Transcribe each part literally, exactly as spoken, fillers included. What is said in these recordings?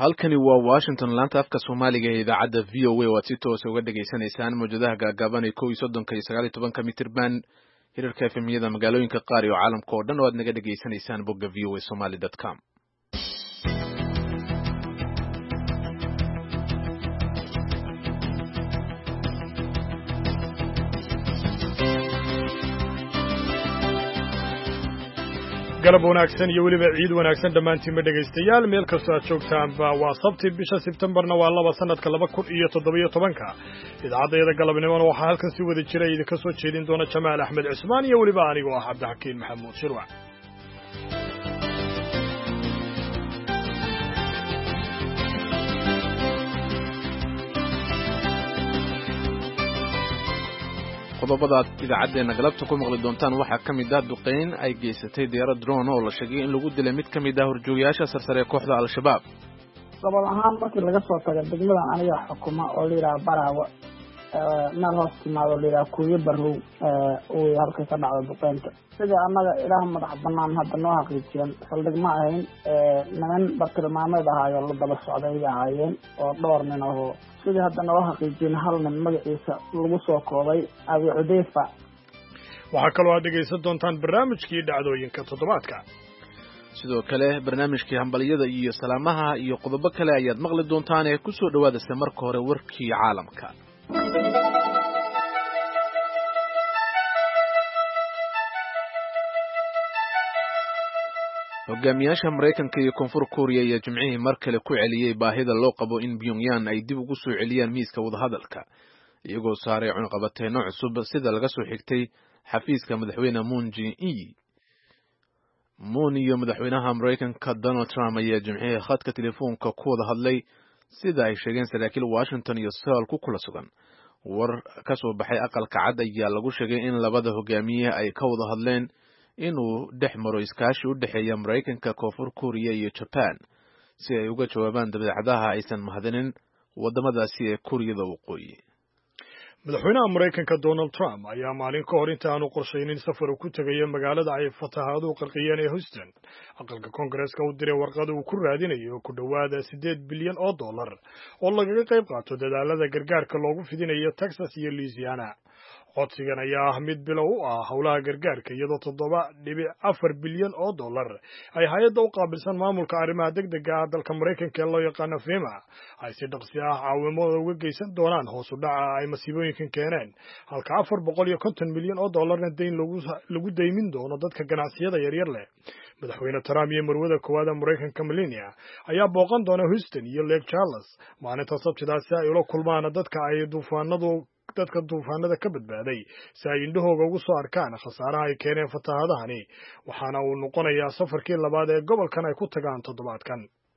halkani waa Washington laanta afka Soomaaliga ee idaacadda V O A oo si toos ah uga dhageysanaysaan mowjadaha gaagaaban ee kow iyo soddon iyo sagaal iyo toban mitir band hirarka F M-yada magaalooyinka qaar iyo caalamka oo dhan oo aad naga dhageysanaysaan bogga v o a somali dot com. galab wanaagsan iyo weliba ciid wanaagsan dhammaantiinba dhegaystayaal meel kastoo aad joogtaanba waa sabti bisha Sebtembarna waa laba sanadka laba kun iyo toddobiyo tobanka idaacaddeeda galabnimona waxaa halkan si wada jira idinka soo jeedin doona Jamaal Axmed Cismaan iyo weliba anigoo ah Cabdixakiin Maxamuud Shirwac. qodobada idaacaddeena galabta ku maqli doontaan waxaa ka mid ah duqeyn ay geysatay diyaarad drone oo la sheegay in lagu dilay mid ka mid ah horjoogayaasha sarsare ee kooxda al-shabaab. gobol ahaan markii laga soo tago degmadan aniga xukuma oo la yidhaha baraawe meel hoos timaado la yidhaha kuuyo barrow uu halkay ka dhacdo duqeynta sida annaga ilaah madax banaan hadda noo xaqiijiyan saldhig ma ahayn niman bartilmaameed ahaayo la daba socday ay ahaayeen oo dhowr nin ahoo sidii hadda noo xaqiijiyeen hal nin magaciisa lagu soo koobay abi cudeyfa. waxaa kaloo aad dhegaysan doontaan barnaamijkii dhacdooyinka toddobaadka, sidoo kale barnaamijkii hambaliyada iyo salaamaha iyo qodobo kale ayaad maqli doontaan ee ku soo dhowaadaysa marka hore warkii caalamka. hogaamiyaasha Mareykanka iyo Koonfur Korea ayaa Jimcihii mar kale ku celiyay baahida loo qabo in Pyongyang ay dib ugu soo celiyaan miiska wadahadalka iyagoo saaray cunqabateeno cusub sida laga soo xigtay xafiiska madaxweyne Moon Jae-in. Moon iyo madaxweynaha Mareykanka Donald Trump ayaa Jimcihii khadka telefoonka ku wada hadlay sida ay sheegeen saraakiil Washington iyo Seoul ku kula sugan. war ka soo baxay aqalka cad ayaa lagu sheegay in labada hogaamiye ay ka wada hadleen inuu dhex maro iskaashi u dhexeeya Mareykanka, Koonfur Korea iyo Japan si ay uga jawaabaan dabeecadaha aysan mahadinin wadamadaasi ee Kuuriyada Waqooyi. madaxweynaha Mareykanka Donald Trump ayaa maalin ka hor inta aanu qorshaynin safar uu ku tagayo magaalada ay fatahaadu qarqiyeen ee Houston aqalka Koongareeska u diray warqad uu ku raadinayo ku dhawaada siddeed bilyan oo dollar oo lagaga qayb qaato dadaalada gargaarka loogu fidinayo Texas iyo Louisiana. codsigan ayaa ah mid bilow u ah howlaha gargaarka iyadoo toddoba dhibic afar bilyan oo dollar ay hay'adda u qaabilsan maamulka arrimaha degdega ah dalka Mareykanka ee loo yaqaano FEMA ay si dhaqsi ah caawimada uga geysan doonaan hoos u dhaca ay masiibooyinkan keeneen, halka afar boqol iyo konton milyan oo dollarna deyn lagu lagu deymin doono dadka ganacsiyada yaryar leh. madaxweyne Trump iyo marwada koowaad ee Mareykanka Melania ayaa booqan doona Houston iyo Lake Charles maalinta Sabtida si ay ula kulmaan dadka ay duufaanadu dadka duufaanada ka badbaaday si ay indhahooga ugu soo arkaan khasaaraha ay keeneen fatahaadahani, waxaana uu noqonayaa safarkii labaad ee gobolkan ay ku tagaan toddobaadkan.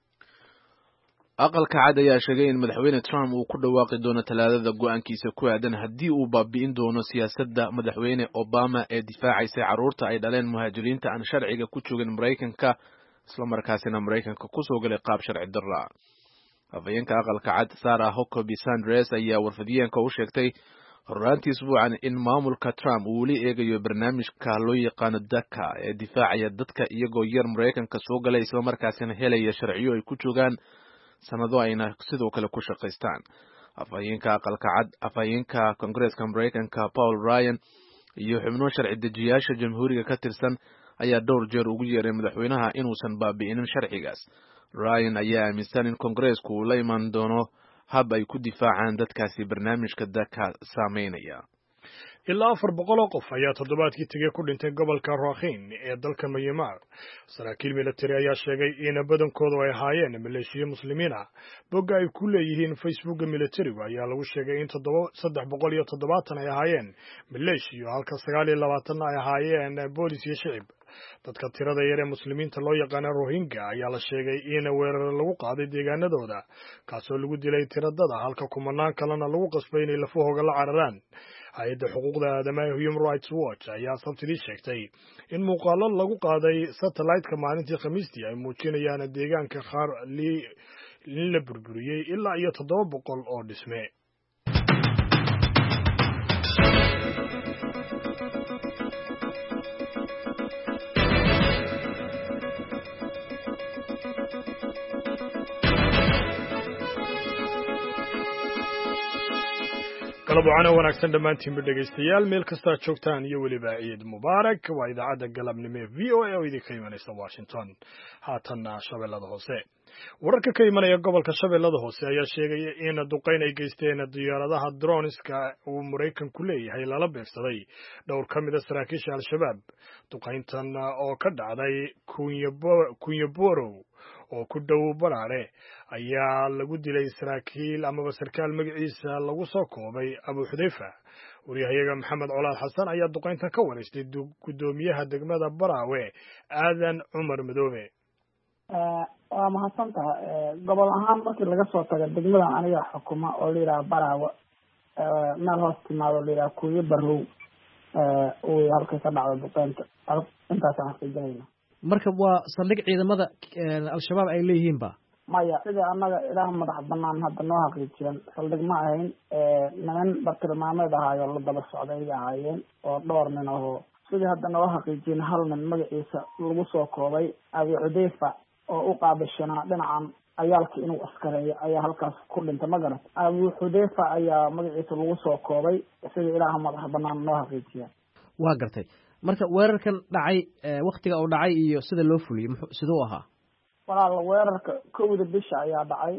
aqalka cad ayaa sheegay in madaxweyne Trump uu ku dhawaaqi doono talaadada go'aankiisa ku aadan haddii uu baabi'in doono siyaasadda madaxweyne Obama ee difaacaysa carruurta ay dhaleen muhaajiriinta aan sharciga ku joogin Mareykanka isla markaasina Mareykanka ku soo galay qaab sharci darro ah. afhayeenka aqalka cad Sarah Huckabee Sanders ayaa warfidiyeenka u sheegtay horraantii isbuucan in maamulka Trump uu weli eegayo barnaamijka loo yaqaano DACA ee difaacaya dadka iyagoo yar Mareykanka soo galay isla markaasina helaya sharciyo ay ku joogaan sanado ayna sidoo kale ku shaqaystaan. afhayeenka aqalka cad afhayeenka Koongareeska Mareykanka Paul Ryan iyo xubno sharci dejiyaasha jamhuuriga ka tirsan ayaa dhowr jeer ugu yeeray madaxweynaha inuusan baabi'inin sharcigaas. Ryan ayaa aaminsan in Koongareesku uu la iman doono hab ay ku difaacaan dadkaasi barnaamijka DACA saameynaya. ilaa afar boqol oo qof ayaa toddobaadkii tegey ku dhintay gobolka Rakhine ee dalka Myanmar. saraakiil militari ayaa sheegay in badankoodu ay ahaayeen maleeshiyo muslimiin ah. bogga ay ku leeyihiin Facebooka militarigu ayaa lagu sheegay in saddex boqol iyo toddobaatan ay ahaayeen maleeshiyo halka sagaal iyo labaatan ay ahaayeen boolis iyo shicib. dadka tirada yar ee muslimiinta loo yaqaan Rohingya ayaa la sheegay in weerar lagu qaaday deegaanadooda kaasoo lagu dilay tiradada halka kumanaan kalena lagu qasbay inay lafahooga la cararaan. hay'adda xuquuqda aadamaha Human Rights Watch ayaa sabtidii sheegtay in muuqaalo lagu qaaday satellite-ka maalintii Khamiistii ay muujinayaan deegaanka qaar in la burburiyey ilaa iyo toddoba boqol oo dhisme. galab wacana wanaagsan dhammaantiinba dhegaystayaal meel kastaa joogtaan iyo weliba ciid mubaarak waa idaacadda galabnimo ee v o a oo idinka imanaysa washington haatanna shabeellada hoose wararka ka imanaya gobolka shabeellada hoose ayaa sheegaya in duqayn ay geysteen diyaaradaha droniska uu maraykanku leeyahay lala beegsaday dhowr ka mid a saraakiisha al-shabaab duqayntan oo ka dhacday kunyaborow oo ku dhow baraare ayaa lagu dilay saraakiil amaba sarkaal magaciisa lagu soo koobay abu xudayfa waryahayaga maxamed colaad xasan ayaa duqayntan ka waraystay guddoomiyaha degmada baraawe aadan cumar madoobe. waa mahadsan tahay gobol ahaan markii laga soo tago degmadan aniga xukuma oo la yidhaha baraawe meel hoos timaado la yidhaha kuuyo barow uu halkay ka dhacdo duqaynta intaasaan xaqiijinayna. marka waa saldhig ciidamada al-shabaab ay leeyihiin ba maya sidii annaga ilaah madax banaan hadda noo xaqiijiyeen saldhig ma ahayn niman bartilmaameed ahaayo la daba socday ay ahaayeen oo dhowr nin ahoo sidii hadda noo xaqiijiyeen hal nin magaciisa lagu soo koobay abi cudeyfa oo u qaabishanaa dhinacan ayaalka inuu askareeyo ayaa halkaas ku dhintay ma garat abu xudeyfa ayaa magaciisa lagu soo koobay sidii ilaah madax banaan noo xaqiijiyeen. waa gartay marka weerarkan dhacay waktiga uu dhacay iyo sida loo fuliyey siduu ahaa? walaal weerarka kowda bisha ayaa dhacay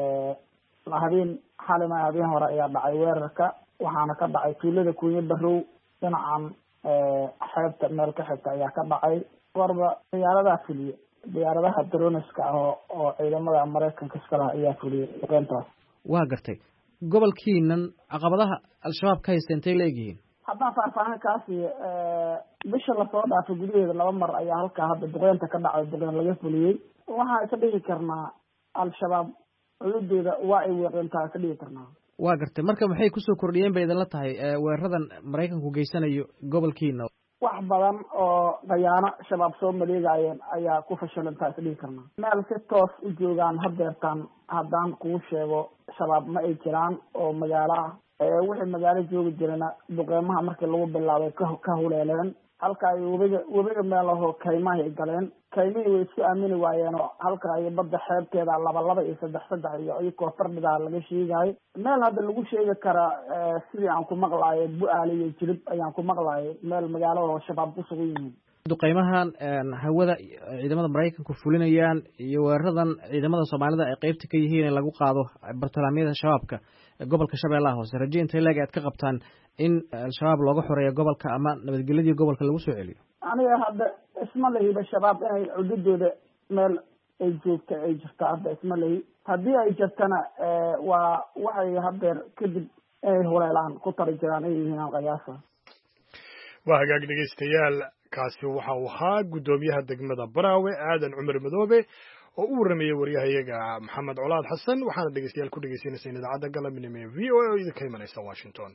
habeen xalima habeen hore ayaa dhacay weerarka waxaana ka dhacay tuulada kuuyo barow dhinacan xeebta meel ka xigta ayaa ka dhacay warba diyaaradaha fuliye diyaaradaha droniska ah oo ciidamada maraykanka iska laha ayaa fuliyey duqeyntaas. waa gartay gobolkiinan caqabadaha al-shabaab ka haysta intay la egyihiin? haddaan faahfaahin kaasi bisha lasoo dhaafay gudaheeda laba mar ayaa halkaa hadda duqeynta ka dhacday duqeyn laga fuliyey waxaa ka dhigi karnaa al-shabaab cududooda waa ay weeqintaa ka dhigi karnaa. waa gartay marka maxay kusoo kordhiyeen bay idinla tahay weeraradan maraykanku geysanayo gobolkiina? wax badan oo khayaano shabaab soo maleegayeen ayaa ku fashalintaa ka dhigi karnaa. meel si toos u joogaan hadeertaan haddaan kuu sheego shabaab ma ay jiraan oo magaalo ah wixii magaalo joogi jirana duqeymaha markii lagu bilaabay ka huleeleen halka ay webiga webiga meel ahoo kaymaha ay galeen kaymihii way isku aamini waayeen oo halka ay badda xeebteeda laba laba iyo saddex saddex iyo iyakoo fardhigaa laga sheegayo meel hadda lagu sheegi karaa sidii aan ku maqlaayo bu-aale iyo jilib ayaan ku maqlaayo meel magaalada shabaab ku sugan yihiin. duqeymahan hawada ciidamada maraykanku fulinayaan iyo weeraradan ciidamada soomaalida ay qeybta ka yihiin in lagu qaado bartalaamyada shabaabka gobolka shabeellaha hoose raje intay leeg aad ka qabtaan in al-shabaab looga xoreeyo gobolka ama nabadgelyadii gobolka lagu soo celiyo? aniga hadda isma lahiba shabaab inay cududooda meel ay joogta ay jirto hadda isma lahi haddii ay jirtana waa waxay hadeer kadib inay huleelaan ku tari jiraan ay yihiin qiyaasa. waa hagaag dhegaystayaal kaasi waxa uu ahaa guddoomiyaha degmada baraawe aadan cumar madoobe oo u warramayay waryahayaga maxamed colaad xasan waxaana dhegeystayaal ku dhegeysaneyseen idaacadda galabnimo ee v o a oo idinka imanaysa washington.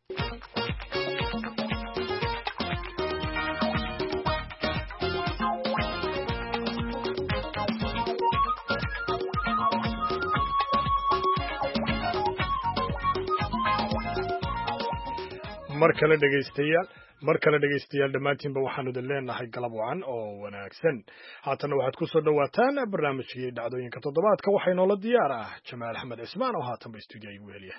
mar kale dhegaystayaal mar kale dhegaystayaal dhammaantiinba waxaanu idin leenahay galab wacan oo wanaagsan haatanna waxaad ku soo dhowaataan barnaamijkii dhacdooyinka toddobaadka waxaa inoola diyaar ah jamaal axmed cismaan oo haatanba stuudiyo igu heliya.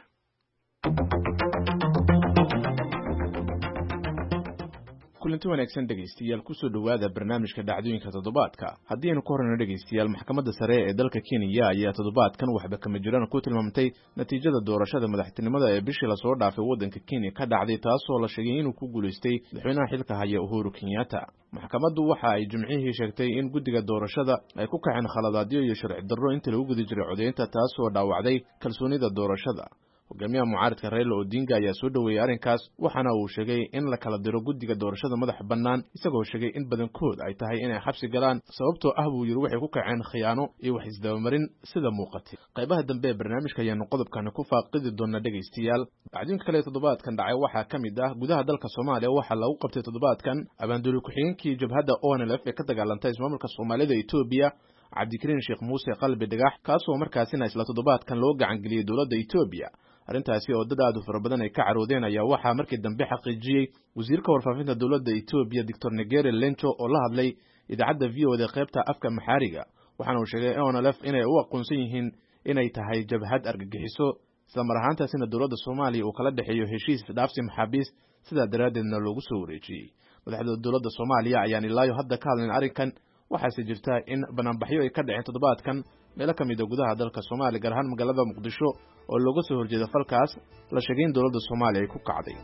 kulanti wanaagsan dhegaystayaal kusoo dhowaada barnaamijka dhacdooyinka toddobaadka haddii aynu ku horeyno dhegaystayaal maxkamadda sare ee dalka Kenya ayaa toddobaadkan waxba kama jiraan ku tilmaamtay natiijada doorashada madaxtinimada ee bishii lasoo dhaafay waddanka Kenya ka dhacday taasoo la sheegay inuu ku guuleystay madaxweynaha xilka haya Uhuru Kenyatta. maxkamaddu waxa ay jimcihii sheegtay in guddiga doorashada ay ku kaceen khaladaadyo iyo sharci darro inta lagu guda jiray codeynta taasoo dhaawacday kalsoonida doorashada. hogaamiyaha mucaaradka Raila Odinga ayaa soo dhaweeyay arrinkaas waxaana uu sheegay in la kala diro guddiga doorashada madax bannaan isagoo sheegay in badankood ay tahay inay xabsi galaan sababtoo ah buu yiri waxay ku kaceen khiyaano iyo wax isdabamarin sida muuqatay. qaybaha dambe ee barnaamijka ayaanu qodobkan ku faaqidi doonaa dhegaystayaal. dhacdooyinka kale toddobaadkan dhacay waxaa ka mid ah gudaha dalka Soomaaliya waxaa lagu qabtay toddobaadkan abaanduuli ku-xigeenkii jabhadda O N L F ee ka dagaalantay ismaamulka Soomaalida Itoobiya Cabdikariin Sheekh Muuse Qalbi Dhagax kaasoo markaasina isla toddobaadkan loo gacan geliyay dowladda Itoobiya. arrintaasi oo dad aad u fara badan ay ka caroodeen ayaa waxaa markii dambe xaqiijiyey wasiirka warfaafinta dowladda Itoobiya Doctor Negere Lencho oo la hadlay idaacadda V O da qaybta afka Maxaariga waxaana uu sheegay O N L F inay u aqoonsan yihiin inay tahay jabhad argagixiso isla mar ahaantaasina dowladda soomaaliya uu kala dhexeeyo heshiis dhaafsi maxaabiis sidaa daraaddeedna loogu soo wareejiyey madaxda dowladda soomaaliya ayaan ilaayo hadda ka hadlayn arrinkan waxaase jirtaa in banaanbaxyo ay ka dhaceen toddobaadkan meelo ka mid a gudaha dalka soomaaliya gaar ahaan magaalada muqdisho oo looga soo horjeeda falkaas la sheegay in dowladda soomaaliya ay ku kacday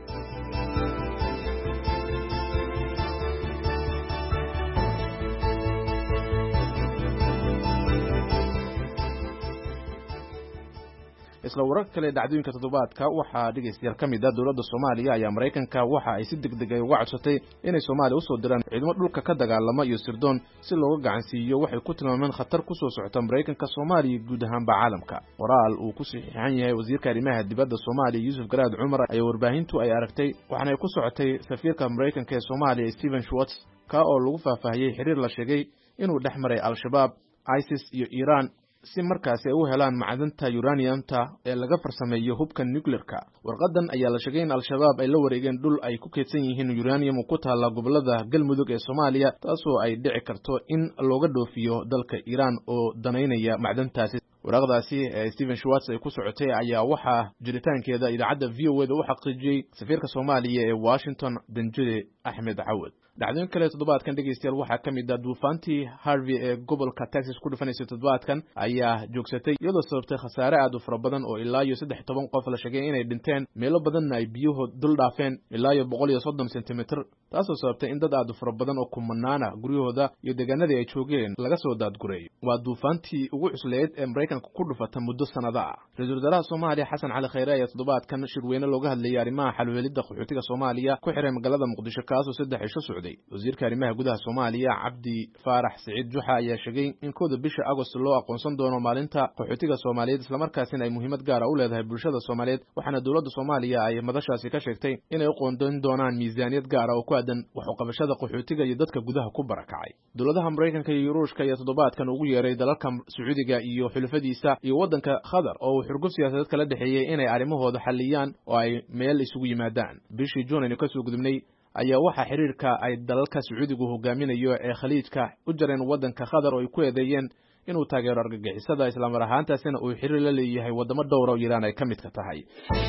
isla warar kale dhacdooyinka toddobaadka waxaa dhegeystayaal ka mid ah dowladda soomaaliya ayaa maraykanka waxa ay si degdeg ah uga codsatay inay soomaaliya usoo diraan ciidamo dhulka ka dagaalama iyo sirdoon si looga gacansiiyo waxay ku tilmaameen khatar kusoo socota maraykanka soomaaliya guud ahaanba caalamka qoraal uu ku saxiixan yahay wasiirka arrimaha dibadda soomaaliya yuusuf garaad cumar ayaa warbaahintu ay aragtay waxaana ay ku socotay safiirka maraykanka ee soomaaliya stephen schwartz ka oo lagu faahfaahiyey xiriir la sheegay inuu dhex maray al-shabaab isis iyo iiraan si markaasi ay u helaan macdanta uraniumta ee laga farsameeyo hubka nuclearka warqadan ayaa la sheegay in al-shabaab ay la wareegeen dhul ay ku keedsan yihiin uranium ku taala gobolada galmudug ee Soomaaliya taasoo ay dhici karto in looga dhoofiyo dalka Iran oo danaynaya macdantaasi warqadaasi ee Stephen Schwartz ay ku socotay ayaa waxa jiritaankeeda idaacadda V O A da u xaqiijiyay safiirka Soomaaliya ee Washington Danjile Ahmed Awad dhacdooyin kale toddobaadkan dhegeystayaal waxaa ka mid ah duufaantii Harvey ee gobolka Texas ku dhufanaysa toddobaadkan ayaa joogsatay iyadoo sababtay khasaare aad u fara badan oo ilaa iyo saddex iyo toban qof la sheegay inay dhinteen meelo badanna ay biyuhu dul dhaafeen ilaa iyo boqol iyo soddon sentimitir taasoo sababtay in dad aad u fara badan oo kumanaana guryahooda iyo deegaanadii ay joogeen laga soo daadgureeyo waa duufaantii ugu cusleed ee Mareykanka ku dhufata muddo sanado ah ra-iisul wasaaraha Soomaaliya Xasan Cali Khayre ayaa toddobaadkan shirweyne looga hadlayay arrimaha xal u helidda qaxootiga Soomaaliya ku xiray magaalada Muqdisho kaasoo saddex cisho socday wasiirka arrimaha gudaha Soomaaliya Cabdi Faarax Saciid Juxa ayaa sheegay in kooda bisha Agosto loo aqoonsan doono maalinta qaxootiga Soomaaliyeed isla markaasina ay muhiimad gaar ah u leedahay bulshada Soomaaliyeed waxaana dowladda Soomaaliya ay madashaasi ka sheegtay inay u qoondoon doonaan miisaaniyad gaar ah oo ku aadan wax u qabashada qaxootiga iyo dadka gudaha ku barakacay dowladaha Mareykanka iyo Ruushka ayaa toddobaadkan ugu yeeray dalalka Sacuudiga iyo xulafadiisa iyo wadanka Qatar oo xurguf siyaasadeed kala dhaxeeyay inay arrimahooda xaliyaan oo ay meel isugu yimaadaan bishii June ka soo gudubnay ayaa waxa xiriirka ay dalalka Sacuudigu hogaaminayo ee Khaliijka u jareen wadanka Qatar oo ay ku eedeeyeen inuu taageero argagixisada isla mar ahaantaasina uu xiriir la leeyahay wadamo dhowr oo Iran ay ka mid ka tahay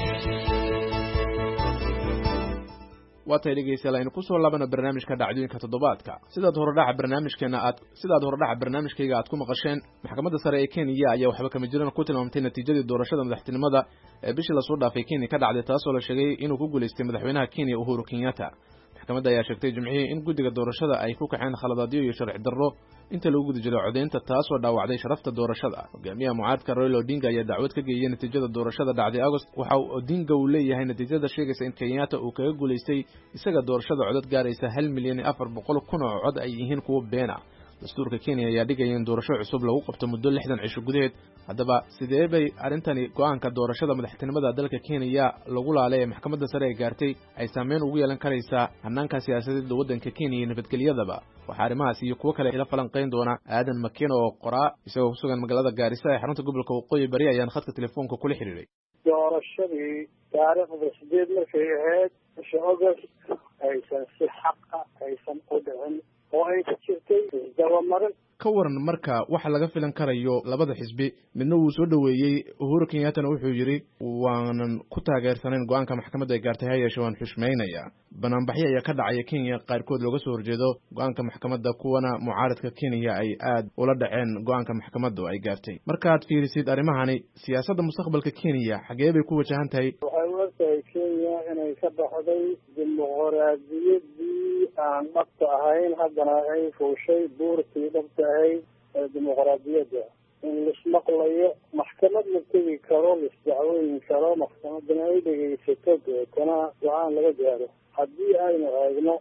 waatay dhegeystayaal aynu ku soo laabana barnaamijka dhacdooyinka toddobaadka sidaad horodhaca barnaamijkeena aad sidaad horodhaca barnaamijkayga aad ku maqasheen maxkamadda sare ee Kenya ayaa waxba kama jiraan ku tilmaamtay natiijadii doorashada madaxtinimada ee bishii la soo dhaafay Kenya ka dhacday taasoo la sheegay inuu ku guuleystay madaxweynaha Kenya Uhuru Kenyatta maxkamadda ayaa sheegtay jimcihii in guddiga doorashada ay ku kaceen khaladaadyo iyo sharci darro inta lagu guda jiray codeynta taasoo dhaawacday sharafta doorashada hogaamiyaha mucaaradka Raila Odinga ayaa dacwad ka geeyay natiijada doorashada dhacday August waxa uu Odinga uu leeyahay natiijada sheegaysa in Kenyatta uu kaga guuleystay isaga doorashada codad gaaraysa hal milyan iyo afar boqol kun oo cod ay yihiin kuwa beena dastuurka Kenya ayaa dhigaya in doorasho cusub lagu qabto muddo lixdan cisho gudaheed haddaba sidee bay arrintani go'aanka doorashada madaxtinimada dalka Kenya lagu laalay maxkamadda sare ee gaartay ay saameyn ugu yeelan karaysaa hannaanka siyaasadeed waddanka Kenya iyo nabadgelyadaba waxa arrimahaas iyo kuwa kale ila falanqeyn doona aadan Makino oo qoraa isagoo ku sugan magaalada Gaarisa ee xarunta gobolka Waqooyi Bari ayaan khadka telefoonka kula xiriiray doorashadii taariikhda sideed markay ahayd bisha August aysan si xaq ah aysan u dhicin oo ay ka jirtay isdabamarin ka waran marka waxa laga filan karayo labada xisbi midna uu soo dhaweeyay Uhuru Kenyatta wuxuu yiri waanan ku taageersanayn go'aanka maxkamadda ay gaartay hay'adda waan xushmeynaya banaanbaxyo ayaa ka dhacay Kenya qaarkood looga soo horjeedo go'aanka maxkamadda kuwana mucaaradka Kenya ay aad ula dhaceen go'aanka maxkamadda ay gaartay markaad fiirisid arrimahani siyaasadda mustaqbalka Kenya xagee bay ku wajahan tahay waxay u tahay Kenya inay ka baxday dimuqraadiyadii aan dhabta ahayn haddana ay fuushay buurtii dhabta ahayd ee dimuqraadiyadda in lismaqlayo maxkamad la tegi karo lisdacweyn karo maxkamadana ay dhegeysato deetana go-aan laga gaaro haddii aynu eegno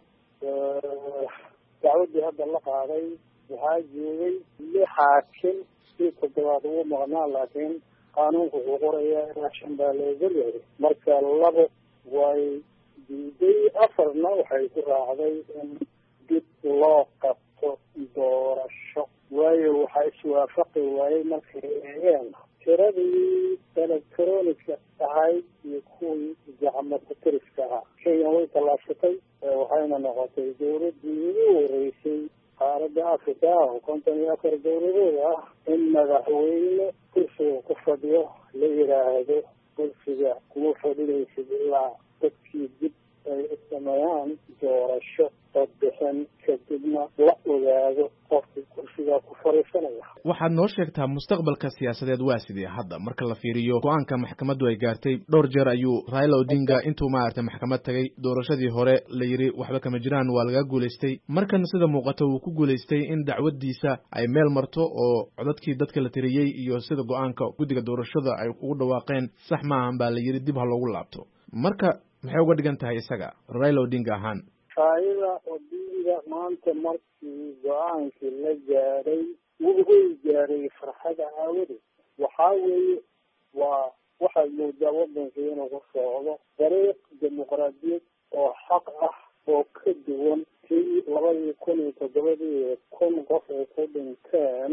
dacwaddii hadda la qaaday waxaa joogay lix xaakim si toddobaad ugu maqnaa laakiin qaanuunka ku qoraya ilaa shan baa la ogolyahay marka labo way diiday afarna waxay ku raacday in dib loo qabto doorasho waayo waxaa iswaafaqi waayey markay eegeen tiradii electronica ahayd iyo kuwii gacmo ku-tiriska ahaa Kenya way tallaabsatay waxayna noqotay dowladdii ugu horeysay qaaradda Afrika oo konton iyo afar dowladood ah in madaxweyne kursi kursiga ku fadhiyo la yidhaahdo kursiga kuma fadhinaysid ilaa dadkii dib ay u sameeyaan doorasho codbixin kadibna la ogaado qofkii kursigaa ku fadhiisanaya. waxaad noo sheegtaa mustaqbalka siyaasadeed waa sidee hadda marka la fiiriyo go-aanka maxkamaddu ay gaartay dhowr jeer ayuu Raila Odinga intuu maaragtay maxkamad tagay doorashadii hore la yiri waxba kama jiraan waa laga guuleystay markan sida muuqata uu ku guuleystay in dacwadiisa ay meel marto oo codadkii dadka la tiriyay iyo sida go-aanka guddiga doorashada ay ugu dhawaaqeen sax maahan baa la yiri dib ha loogu laabto marka maxay uga dhigan tahay isaga Raila Odinga ahaan Raila Odinga maanta markii go-aankii la gaaray wuxuu gaaray farxada aawadi waxaa weeye waa waxaa moodaa waddanka inuu ku socdo dariiq dimuqraadiyad oo xaq ah oo ka duwan tii labadii kun iyo toddobadii kun qof ay ku dhinteen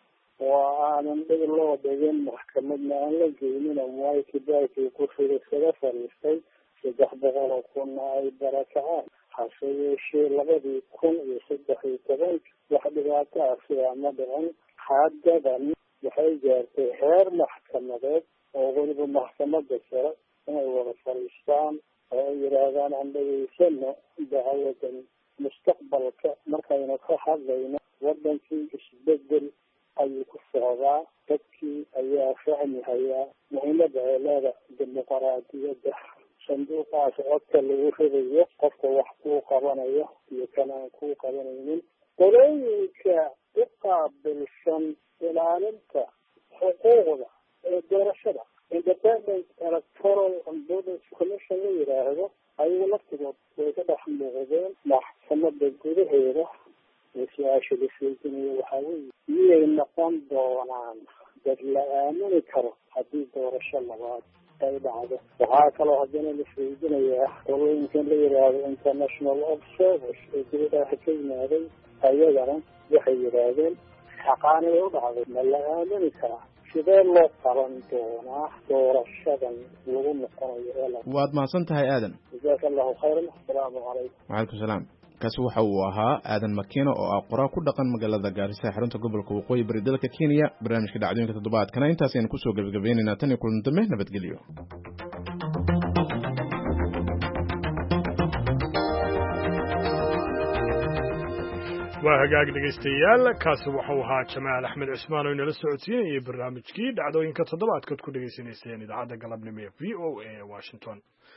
oo aanan dhig loo dhigin maxkamadna aan la geynin Mwai Kibaki kursiga iskaga fadhiistay saddex boqol oo kunna ay barakacaan hase yeeshee labadii kun iyo saddex iyo toban wax dhibaato ah sidaa ma dhicin haddadan waxay gaartay heer maxkamadeed oo weliba maxkamadda sare inay wada fadhiistaan oo ay yidhaahdaan aan dhageysano dacwadan mustaqbalka markaynu ka hadlayno waddankii isbedel ayuu ku socdaa dadkii ayaa fahmi hayaa muhiimadda ay leeda dimuqraadiyadda sanduuqaas codka lagu ridayo qofka wax kuu qabanayo iyo kan aan kuu qabanaynin qolooyinka u qaabilsan ilaalinta xuquuqda ee doorashada independent electoral and borders commission la yidhaahdo ayagu laftigood way ka dhex muuqdeen maxkamadda gudaheeda ee su-aasha la sheeginayo waxaa weeye miyay noqon doonaan dad la aamini karo haddii doorasho labaad ay dhacdo waxaa kaloo haddana la sheeginayaa qolooyinkan la yidhaahdo international observers ee dibadaha ka yimaaday ayagana waxay yidhaahdeen xaqaanay u dhacday ma la aamini karaa sidee loo qaban doonaa doorashadan lagu noqonayo ee la waad mahadsan tahay aadan jazaaka allahu khayran assalaamu calaykum waalaikum salaam kaasi waxa uu ahaa aadan makiino oo ah qoraa ku dhaqan magaalada Gaarisa xarunta gobolka waqooyi bari dalka Kenya barnaamijka dhacdooyinka toddobaadkana intaas ayaan kusoo gabagabaynaynaa tan iyo kulan dambe nabadgelyo waa hagaag dhegaystayaal kaasi wuxuu ahaa Jamaal Axmed Cismaan oo inala socodsiinayay barnaamijkii dhacdooyinka toddobaadkood ku dhageysanayseen idaacadda galabnimo ee V O A ee Washington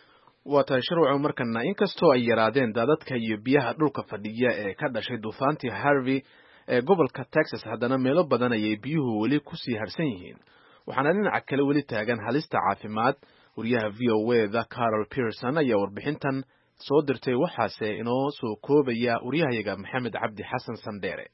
waa tahay sharwaco markana inkastoo ay yaraadeen daadadka iyo biyaha dhulka fadhiya ee ka dhashay duufaantii Harvey ee gobolka Texas haddana meelo badan ayay biyuhu weli ku sii harsan yihiin waxaana dhinaca kale weli taagan halista caafimaad wariyaha V O A-da Carol Pearson ayaa warbixintan soo dirtay waxaase inoo soo koobaya wariyahayaga Maxamed Cabdi Xasan Sandere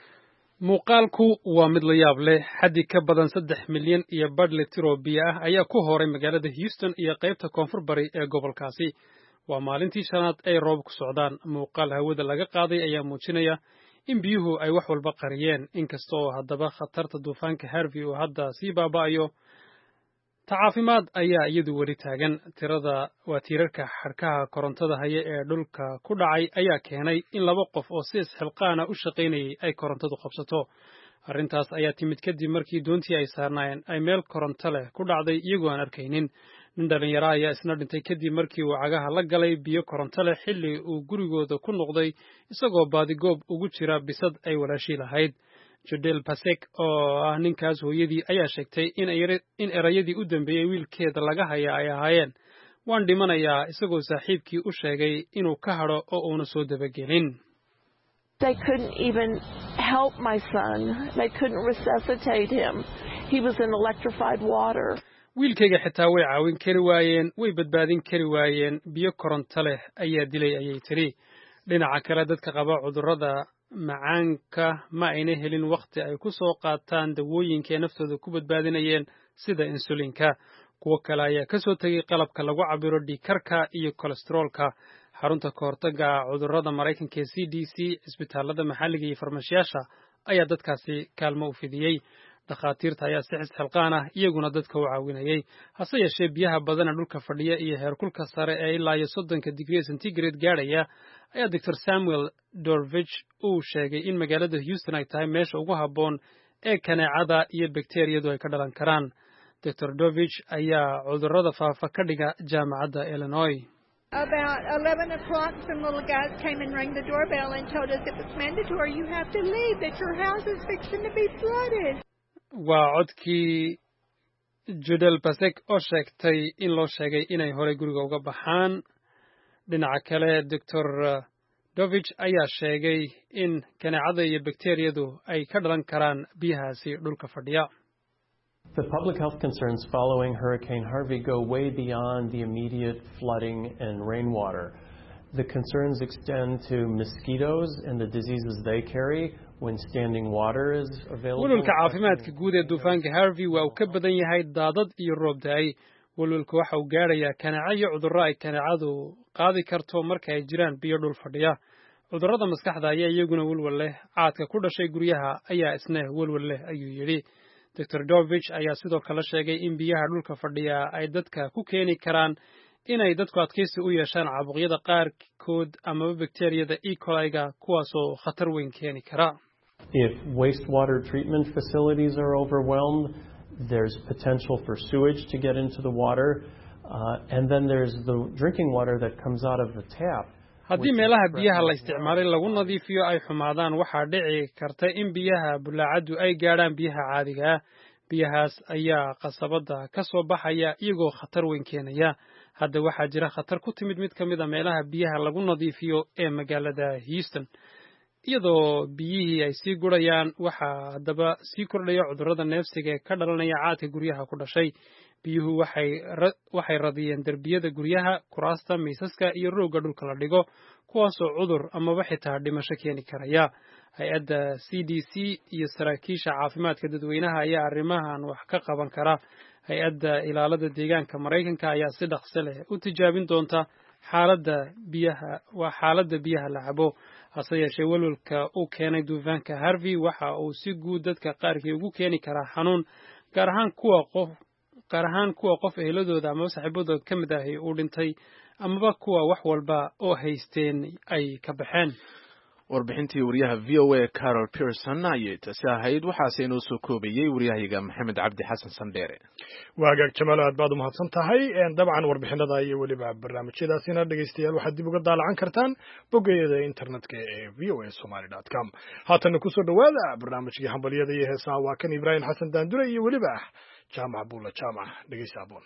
muuqaalku waa mid la yaab leh xaddi ka badan saddex milyan iyo badh litir oo biyo ah ayaa ku horay magaalada Houston iyo qaybta koonfur bari ee gobolkaasi waa maalintii shanaad ay roob ku socdaan muuqaal hawada laga qaaday ayaa muujinaya in biyuhu ay wax walba qariyeen inkastoo haddaba khatarta duufaanka Harvey uu hadda sii baaba'ayo tacaafimaad ayaa iyadu weli taagan tirada waa tiirarka xarkaha korontada haya ee dhulka ku dhacay ayaa keenay in laba qof oo si isxilqaana u shaqaynayay ay korontadu qabsato arrintaas ayaa timid kadib markii doontii ay saarnaayeen ay meel koronto leh ku dhacday iyagoo aan arkaynin nin dhalinyaro ayaa isna dhintay kadib markii uu cagaha la galay biyo koronto leh xilli uu gurigooda ku noqday isagoo baadigoob ugu jira bisad ay walaashii lahayd Jodel Pasek oo ah ninkaas hooyadii ayaa sheegtay in in erayadii u dambeeyay wiilkeeda laga haya ay ahaayeen waan dhimanayaa isagoo saaxiibkii u sheegay inuu ka hadho oo uuna soo dabagelin They couldn't even help my son. They couldn't resuscitate him. He was in electrified water. wiilkayga xitaa way caawin kari waayeen way badbaadin kari waayeen biyo koronto leh ayaa dilay ayay tiri dhinaca kale dadka qaba cudurrada macaanka ma ayna helin waqti ay ku soo qaataan dawooyinka ee naftooda ku badbaadinayeen sida insulinka kuwo kale ayaa ka soo tegay qalabka lagu cabiro dhiigkarka iyo kolestaroolka xarunta kahortaga cudurrada Maraykanka ee C D C isbitaalada maxalliga iyo farmashiyaasha ayaa dadkaasi kaalmo u fidiyey dhakhaatiirta ayaa si xilqaan ah iyaguna dadka u caawinayay hase yeeshee biyaha badan ee dhulka fadhiya iyo heerkulka sare ee ilaa iyo soddonka digrii centigrade gaadhaya ayaa Doctor Samuel Dorvich uu sheegay in magaalada Houston ay tahay meesha ugu habboon ee kaneecada iyo bakteeriyadu ay ka dhalan karaan. doctor Dovich ayaa cudurrada faafa ka dhiga jaamacadda Illinois. About eleven o'clock, some little guys came and rang the doorbell and told us it was mandatory you have to leave, that your house is fixing to be flooded. waa codkii Judel Pasek oo sheegtay in loo sheegay inay horey guriga uga baxaan. dhinaca kale doctor Dovich ayaa sheegay in kaneecada iyo bakteeriyadu ay ka dhalan karaan biyahaasi dhulka fadhiya. The public health concerns following Hurricane Harvey go way beyond the immediate flooding and rainwater. The concerns extend to mosquitoes and the diseases they carry when standing water is available. Walwalka caafimaadka guud ee duufaanka Harvey waa uu ka badan yahay daadad iyo roob da'ay. Walwalku waxa uu gaarayaa kaneeco iyo cudurro ay kaneecadu qaadi karto marka ay jiraan biyo dhul fadhiya. Cudurrada maskaxda ayaa iyaguna walwal leh. Caadka ku dhashay guryaha ayaa isna walwal leh ayuu yidhi. doctor Dovich ayaa sidoo kale sheegay in biyaha dhulka fadhiya ay dadka ku keeni karaan inay dadku adkaysi u yeeshaan caabuqyada qaarkood ama bakteeriyada E. coli-ga kuwaasoo khatar weyn keeni kara. If wastewater treatment facilities are overwhelmed, there's potential for sewage to get into the water, uh, and then there's the drinking water that comes out of the tap. haddii meelaha biyaha la isticmaalay lagu nadiifiyo ay xumaadaan waxaa dhici karta in biyaha bulaacadu ay gaadhaan biyaha caadiga ah. biyahaas ayaa qasabada ka soo baxaya iyagoo khatar weyn keenaya. hadda waxaa jira khatar ku timid mid ka mid a meelaha biyaha lagu nadiifiyo ee magaalada Houston. iyadoo biyihii ay sii gurayaan waxaa haddaba sii kordhaya cudurrada neefsiga ee ka dhalanaya caadka guryaha ku dhashay. biyuhu waxay waxay radiyeen derbiyada guryaha, kuraasta, miisaska iyo roogga dhulka la dhigo, kuwaasoo cudur amaba xitaa dhimasho keeni karaya. hay-adda C D C iyo saraakiisha caafimaadka dadweynaha ayaa arrimahan wax ka qaban kara. hay-adda ilaalada deegaanka Maraykanka ayaa si dhaqso leh u tijaabin doonta xaaladda biyaha waa xaaladda biyaha la cabo. hase yeeshee walwalka uu keenay duufaanka Harvey waxa uu si guud dadka qaarkii ugu keeni karaa xanuun, gaar ahaan kuwa qof gaar ahaan kuwa qof eheladooda ama saaxiibadooda ka mid ahi uu dhintay amaba kuwa wax walba oo haysteen ay ka baxeen. warbixintii wariyaha V O A Carol Pearson ayay taasi ahayd. waxaase inoo soo koobayey waryahayaga Maxamed Cabdi Xasan Sandheere. waagaag Jamaal, aad baad u mahadsan tahay. dabcan warbixinada iyo weliba barnaamijyadaasina dhegaystayaal waxaad dib uga daalacan kartaan boggeeda internetka ee v o a somali dot com. haatana kusoo dhawaada barnaamijkii hambalyada iyo heesaha. waa kan Ibraahim Xasan Daandure iyo weliba jaamac buula jaamac. dhegaysta aboon.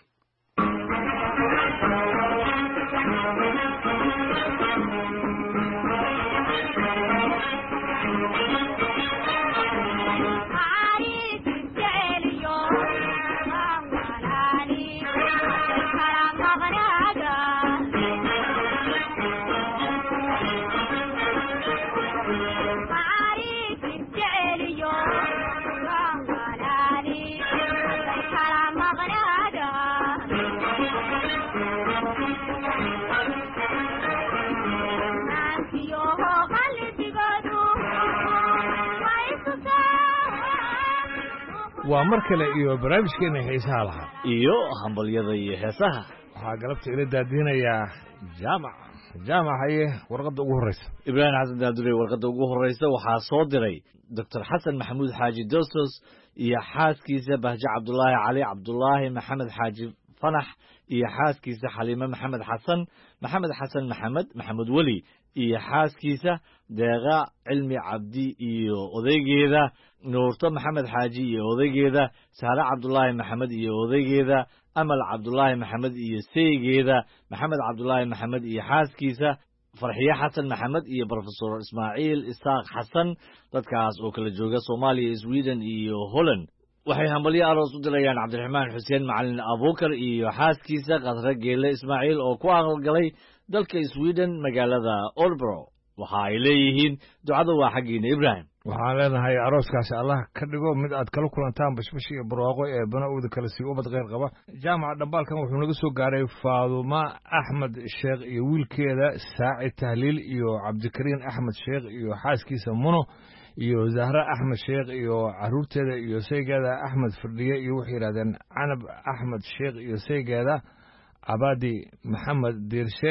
waa mar kale iyo barnaamijkeena heesaha lahaa iyo hambalyada iyo heesaha. waxaa galabta ila daadinayaa jaamac jaamac haye warqadda ugu horreysa. Ibraahim Xasan Daandure, warqadda ugu horreysa waxaa soo diray doctor Xasan Maxamuud Xaaji Dosos iyo xaaskiisa Bahjo Cabdulaahi Cali Cabdulaahi Maxamed Xaaji Fanax iyo xaaskiisa Xaliime Maxamed Xasan Maxamed Xasan Maxamed Maxamed Weli iyo xaaskiisa Deeqa Cilmi Cabdi iyo odaygeeda Nuurto Maxamed Xaaji iyo odaygeeda Sahra Cabdulaahi Maxamed iyo odaygeeda Amal Cabdulaahi Maxamed iyo saygeeda Maxamed Cabdulaahi Maxamed iyo xaaskiisa Farxiye Xasan Maxamed iyo Professor Ismaaciil Isaaq Xasan. dadkaas oo kala jooga Soomaaliya, Sweden iyo Holland waxay hambalyo aroos u dirayaan Cabdiraxmaan Xuseen Macalin Abuukar iyo xaaskiisa Qadre Geele Ismaaciil oo ku aqalgalay dalka Sweden magaalada Olbro. waxa ay leeyihiin ducada waa xaggiina Ibraahim. waxaan leenahay arooskaasi allah ka dhigo mid aad kala kulantaan bashbash iyo barwaaqo ee bana'ooda kala sii ubad kheyr qaba. jaamaca dhambaalkan wuxuu naga soo gaaray Faaduma Axmed Sheekh iyo wiilkeeda Saacid Tahliil iyo Cabdikariin Axmed Sheekh iyo xaaskiisa Muno iyo Zahra Axmed Sheekh iyo caruurteeda iyo saygeeda Axmed Firdhiye iyo waxay yiraahdeen Canab Axmed Sheekh iyo saygeeda Abadi Maxamed Diirshe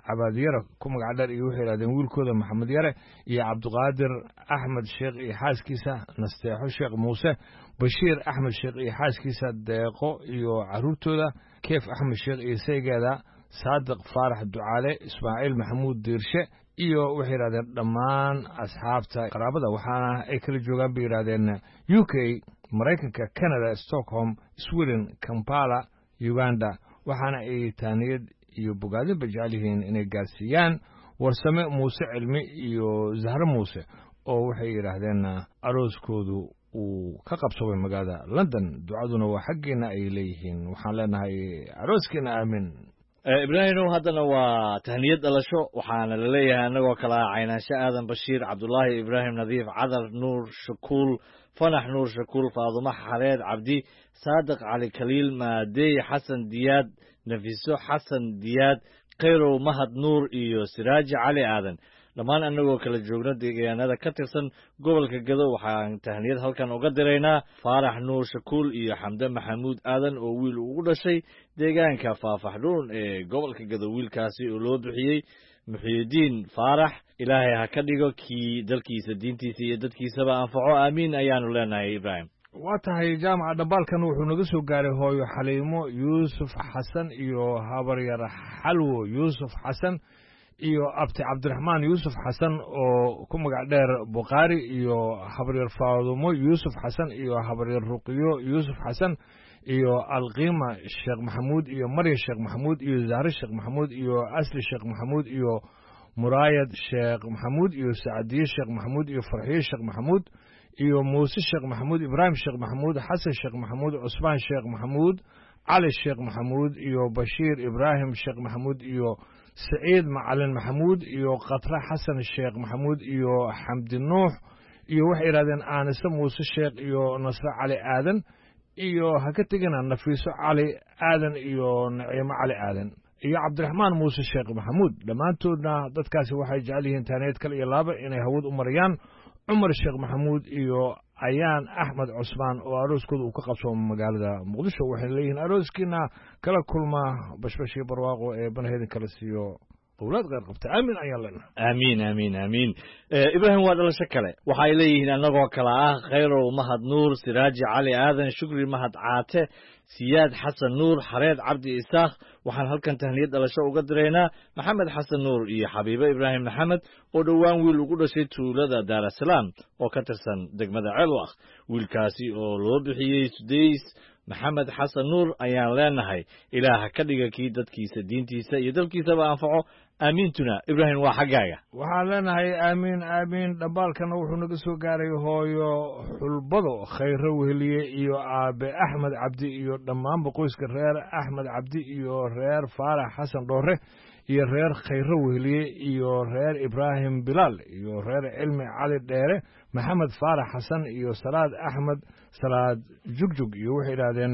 cabaad yare ku magac dheer iyo waxay yidhahdeen wiilkooda maxamed yare iyo cabdiqaadir axmed sheekh iyo xaaskiisa nasteexo sheekh muuse bashiir axmed sheekh iyo xaaskiisa deeqo iyo caruurtooda keef axmed sheekh iyo saygeeda saadiq faarax ducaale ismaaciil maxamuud diirshe iyo waxay yidhahdeen dhammaan asxaabta qaraabada waxaana ay kala joogaan bay yidhahdeen u k maraykanka canada stockholm sweden kampala uganda waxaana ay taaniyad iyo bogaadinba jecel yihiin inay gaarsiiyaan warsame muuse cilmi iyo zahre muuse oo waxay yidhaahdeen arooskoodu uu ka qabsobay magaalada london ducaduna waa xaggeena ay leeyihiin waxaan leenahay arooskiina aamin ibraahimow haddana waa tahniyad dhalasho waxaana la leeyahay annagoo kale ah caynaanshe aadan bashiir cabdulaahi ibraahim nadiif cadar nuur shakuul fanax nuur shakuul faadumo xareed cabdi saadiq cali kaliil maadeey xasan diyaad nafiso xasan diyaad khayrow mahad nuur iyo siraaji cali aadan dhammaan annagoo kala joogno deegaanada ka tirsan gobolka gado waxaan tahniyad halkan uga diraynaa faarax nuur shakuul iyo xamde maxamuud aadan oo wiil ugu dhashay deegaanka faafaxdhuun ee gobolka gado wiilkaasi oo loo bixiyey muxyidiin faarax ilaahay ha ka dhigo kii dalkiisa diintiisa iyo dadkiisaba anfaco aamiin ayaanu leenahay ibraahim waa tahay jaamaca dhambaalkan wuxuu naga soo gaaray hooyo xaliimo yuusuf xasan iyo habaryar xalwo yuusuf xasan iyo abti cabdiraxmaan yuusuf xasan oo ku magac dheer bukhaari iyo habaryar faadumo yuusuf xasan iyo habaryar ruqiyo yuusuf xasan iyo alqiima sheekh maxamuud iyo marya sheekh maxamuud iyo zahre sheekh maxamuud iyo asli sheekh maxamuud iyo muraayad sheekh maxamuud iyo sacadiye sheekh maxamuud iyo farxiye sheekh maxamuud iyo muuse sheekh maxamuud ibraahim sheekh maxamuud xasan sheekh maxamuud cusmaan sheekh maxamuud cali sheekh maxamuud iyo bashiir ibraahim sheekh maxamuud iyo saciid macalin maxamuud iyo khatre xasan sheekh maxamuud iyo xamdi nuux iyo waxay yidhahdeen aanise muuse sheekh iyo nasre cali aadan iyo ha ka tegina nafiiso cali aadan iyo naciimo cali aadan iyo cabdiraxmaan muuse sheekh maxamuud dhammaantoodna dadkaasi waxay jecel yihiin taaniyad kale iyo laaba inay hawad u marayaan cumar sheekh maxamuud iyo ayaan axmed cusmaan oo arooskooda uu ka qabsoomo magaalada muqdisho waxayna leeyihiin arooskiina kala kulma bashbashii barwaaqo ee banaheedin kala siiyo owlaad qeyr qabta aamin ayaan leenahay aamiin aamiin aamiin ibraahim waa dhalasho kale waxay leeyihiin annagoo kale ah khayrow mahad nuur siraaji cali aadan shukri mahad caate siyaad xasan nuur xareed cabdi isaaq waxaan halkan tahniyad dhalasho uga diraynaa maxamed xasan nuur iyo xabiibe ibraahim maxamed oo dhowaan wiil ugu dhashay tuulada daarasalaam oo ka tirsan degmada ceelwaq wiilkaasi oo loo bixiyey sudays maxamed xasan nuur ayaan leenahay ilaaha ka dhiga kii dadkiisa diintiisa iyo dalkiisaba anfaco aamiintuna ibraahim waa xaggaaga waxaan leenahay aamiin aamiin dhambaalkana wuxuu naga soo gaaray hooyo xulbado khayro weheliye iyo aabe axmed cabdi iyo dhammaanba qoyska reer axmed cabdi iyo reer faarax xasan dhoore iyo reer khayro weheliye iyo reer ibraahim bilaal iyo reer cilmi cali dheere maxamed faarax xasan iyo salaad axmed salaad jugjug iyo waxay yidhaahdeen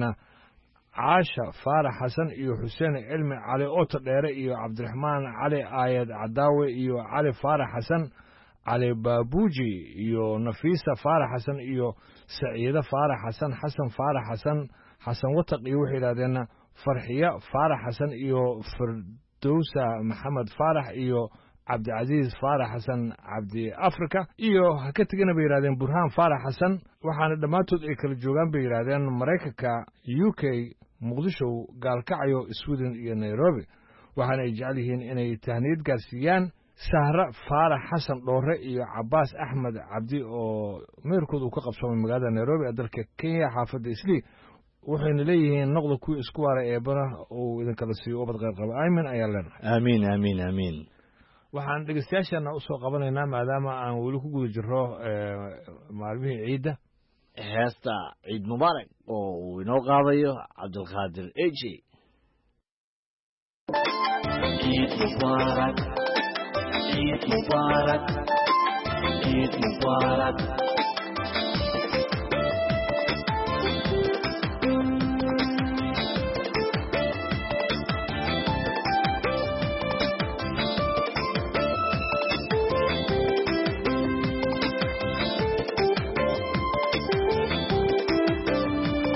caasha faarax xasan iyo xuseen cilmi cali oto dheere iyo cabdiraxmaan cali aayad cadaawe iyo cali faarax xasan cali baabuuji iyo nafiisa faarax xasan iyo saciide faarax xasan xasan faarax xasan xasan wataq iyo waxay yidhahdeen farxiya faarax xasan iyo firdowsa maxamed faarax iyo cabdicasiis faarax xasan cabdi africa iyo ha ka tegina bay yidhahdeen burhaan faarax xasan waxaana dhammaantood ay kala joogaan bay yidhahdeen maraykanka u k muqdisho gaalkacyo sweden iyo nairobi waxaana ay jecel yihiin inay tahniyad gaarsiiyaan sahre faarax xasan dhoore iyo cabaas axmed cabdi oo meerkooda uu ka qabsoomay magaalada nairobi ee dalka kenya xaafadda islii waxayna leeyihiin noqda kuwii isku waara eebana uu idinkala siiyo ubad qeyr qaba aamin ayaan leenahay aamiin aamiin aamiin waxaan dhegeystayaashana u soo qabanaynaa maadaama aan weli ku guda jiro maalmihii ciidda heesta ciid mubaarak oo uu inoo qaadayo cabdulqaadir eji ciid mubaarak ciid mubaarak ciid mubaarak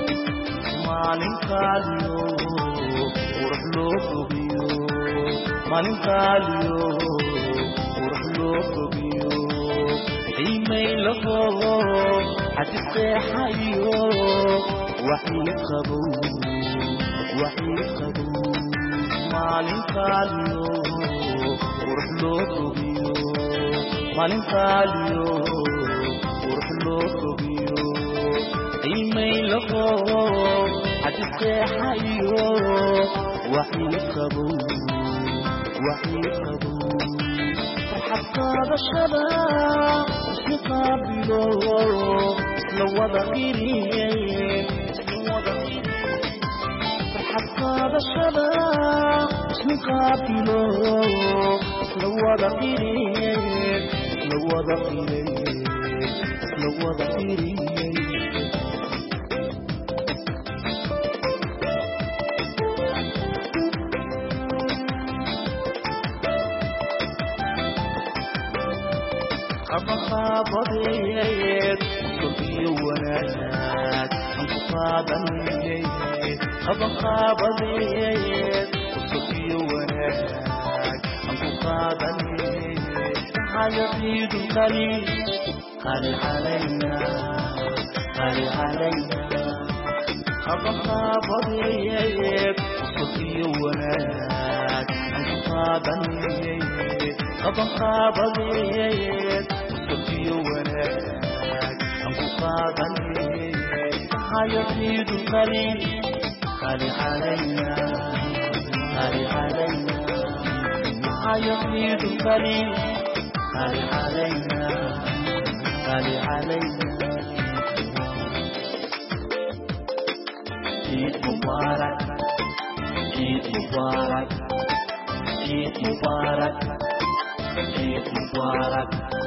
maalinkaadiyo qurux loo fogiyo maalin qaaliyo qurux loo fogiyo qiimay laho xadis qeexayo waxii qabow waxii qabow maalin qaaliyo qurux loo fogiyo maalin qaaliyo qurux loo fogiyo qiimay laho xadis qeexayo waxii qabow waxii qabow farxad qaadashada isla qaabilo isla wada qiriye isla wada farxad qaadashada isla qaabilo isla wada qiriye isla wada qiriye isla wada qiriye خبخابضيت صبي وناسات انقاضني خبخابضيت صبي وناسات انقاضني حيطيد القليل قال علينا قال علينا خبخابضيت صبي وناسات انقاضني خبخابضيت صبي وناسات انقاضني حيطيد القليل قال علينا قال علينا حيطيد القليل قال علينا قال علينا عيد مبارك عيد مبارك عيد مبارك عيد مبارك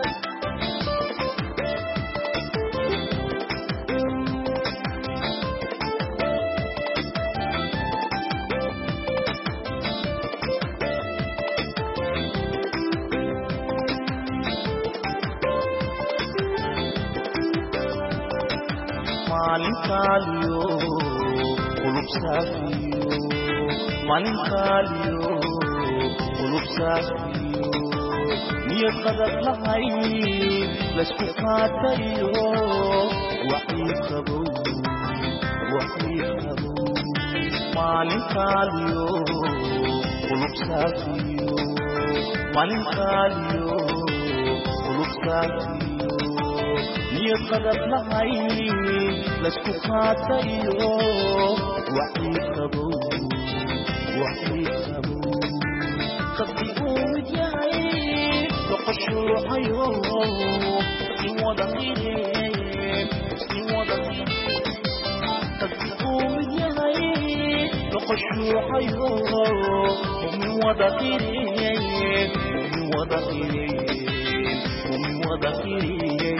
maalin qaaliyo qulub saafiyo maalin qaaliyo qulub saafiyo niyad qadab lahay laysku qaatayo waxii qabow waxii qabow maalin qaaliyo qulub saafiyo maalin qaaliyo qulub saafiyo niyad qadab lahay laysku qaatayo waxii qabow waxii qabow qadbi uu mid yahay loqoshuucayo si wada qireen si wada qadbi uu mid yahay loqoshuucayo min wada qireen min wada qireen min wada qireen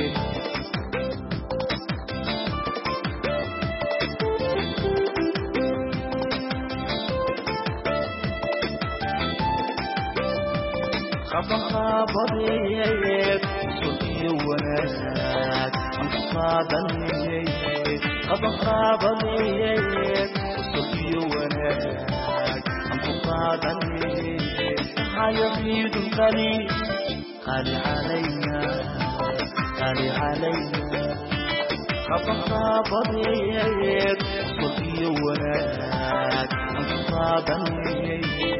خبخابضيت صبي وناسات انقاضني خبخابضيت صبي وناسات انقاضني حيطيد القليل قال علينا قال علينا خبخابضيت صبي وناسات انقاضني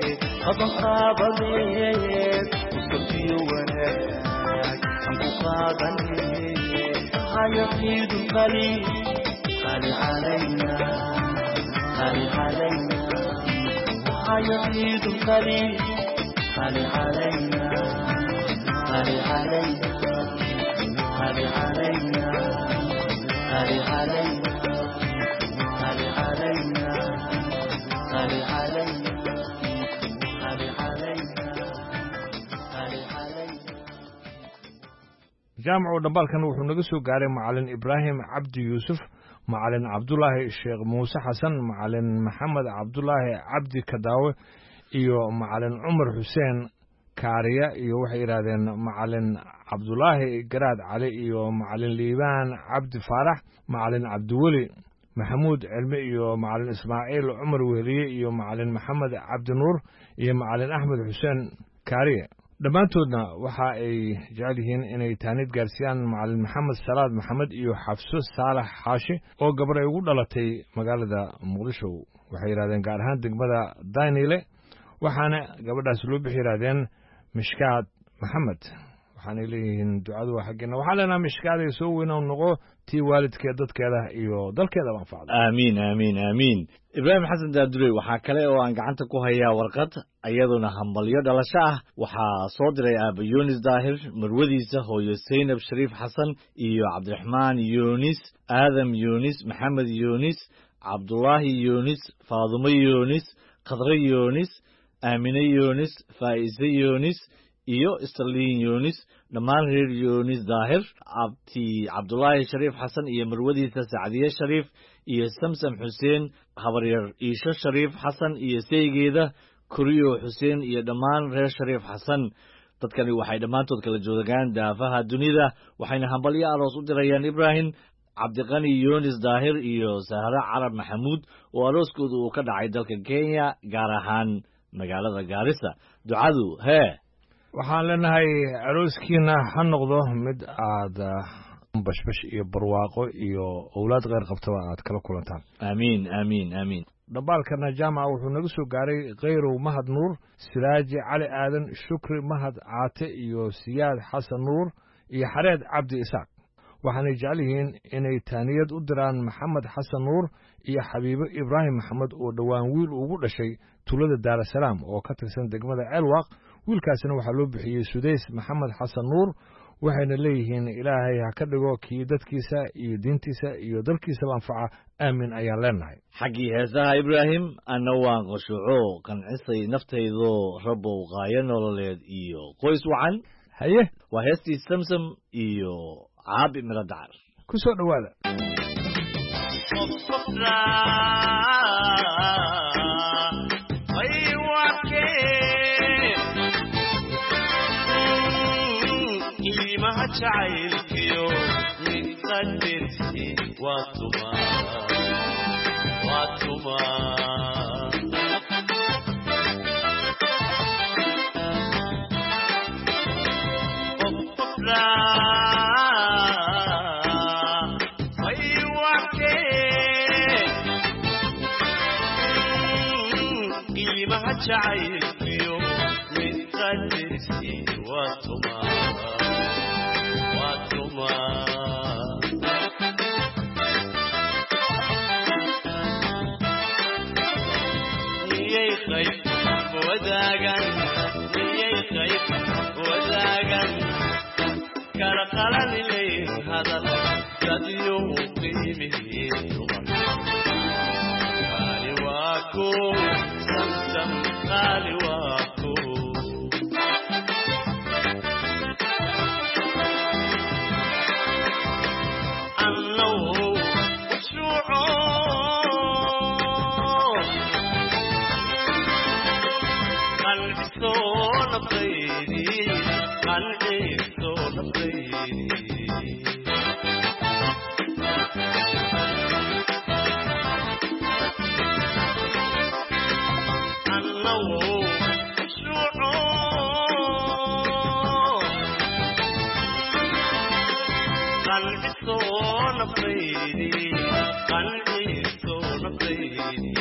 خبخابضيت صبي وناسات انقاضني حيطيد القليل قال علينا قال علينا حيطيد القليل قال علينا قال علينا قال علينا قال علينا قال علينا قال علينا jaamacu dhambaalkan wuxuu naga soo gaaray macalin ibraahim cabdi yuusuf macalin cabdulaahi sheekh muuse xasan macalin maxamed cabdulaahi cabdi kadaawe iyo macalin cumar xuseen kaariya iyo waxay yidhaahdeen macalin cabdulaahi garaad cali iyo macalin liibaan cabdi faarax macalin cabdiweli maxamuud cilmi iyo macalin ismaaciil cumar weheliye iyo macalin maxamed cabdinuur iyo macalin axmed xuseen kaariye dhammaantoodna waxa ay jecel yihiin inay taanid gaarsiiyaan macalin maxamed salaad maxamed iyo xafso saalax xaashi oo gabar ay ugu dhalatay magaalada muqdisho waxay yidhahdeen gaar ahaan degmada daynile waxaana gabadhaas loo bixi yidhahdeen mishkaad maxamed waxaanay leeyihiin ducadu waa xaggeena waxaa leenaha mishkaaday soo weyna noqo tii waalidkeed dadkeeda iyo dalkeedaba anfacda aamiin aamiin aamiin ibraahim xasan daadurey waxaa kale oo aan gacanta ku hayaa warqad iyaduna hambalyo dhalasho ah waxaa soo diray aaba yunis daahir marwadiisa hooyo saynab shariif xasan iyo cabdiraxmaan yunis aadam yunis maxamed yunis cabdulaahi yunis faadumo yunis khadre yunis aamine yunis faa'ise yunis iyo starlin yunis dhammaan reer yunis daahir abti cabdulaahi shariif xasan iyo marwadiisa sacdiye shariif iyo samsam xuseen habaryar iisho shariif xasan iyo seygeeda kuriyo xuseen iyo dhammaan reer shariif xasan dadkani waxay dhammaantood kala joogaan daafaha dunida waxayna hambalyo aroos u dirayaan ibraahim cabdiqani yunis daahir iyo sahre carab maxamuud oo arooskooda uu ka dhacay dalka kenya gaar ahaan magaalada gaarisa ducadu hee waxaan leenahay arooskiina ha noqdo mid aad bashbash iyo barwaaqo iyo owlaad kheyr qabtaba aad kala kulantaan aamiin aamiin aamiin dhambaalkana jaamaca wuxuu naga soo gaaray kheyrow mahad nuur siraaji cali aadan shukri mahad caate iyo siyaad xasan nuur iyo xareed cabdi isaaq waxaanay jecel yihiin inay taaniyad u diraan maxamed xasan nuur iyo xabiibo ibraahim maxamed oo dhowaan wiil ugu dhashay tuulada daarasalaam oo ka tirsan degmada ceelwaaq wiilkaasina waxaa loo bixiyey sudays maxamed xasan nuur waxayna leeyihiin ilaahay ha ka dhigo kii dadkiisa iyo diintiisa iyo dalkiisaba anfaca aamin ayaan leenahay xaggii heesaha ibraahim anna waan qashuuco qancisay naftaydoo rabbow qaayo nololeed iyo qoys wacan haye waa heestii samsam iyo caabi miro dacar ku soo dhowaada jacaylkiyo midqadirti waa tuma waa tuma qiimaha jacaylkiyo midqadirti waa tuma وداغن نيي خيف وداغن كرقلن لي هذا قديو قيمه قال واكو سمسم قال واكو أنه شعور صون بيدي قلبي صون بيدي أنه شعور قلبي صون بيدي قلبي صون بيدي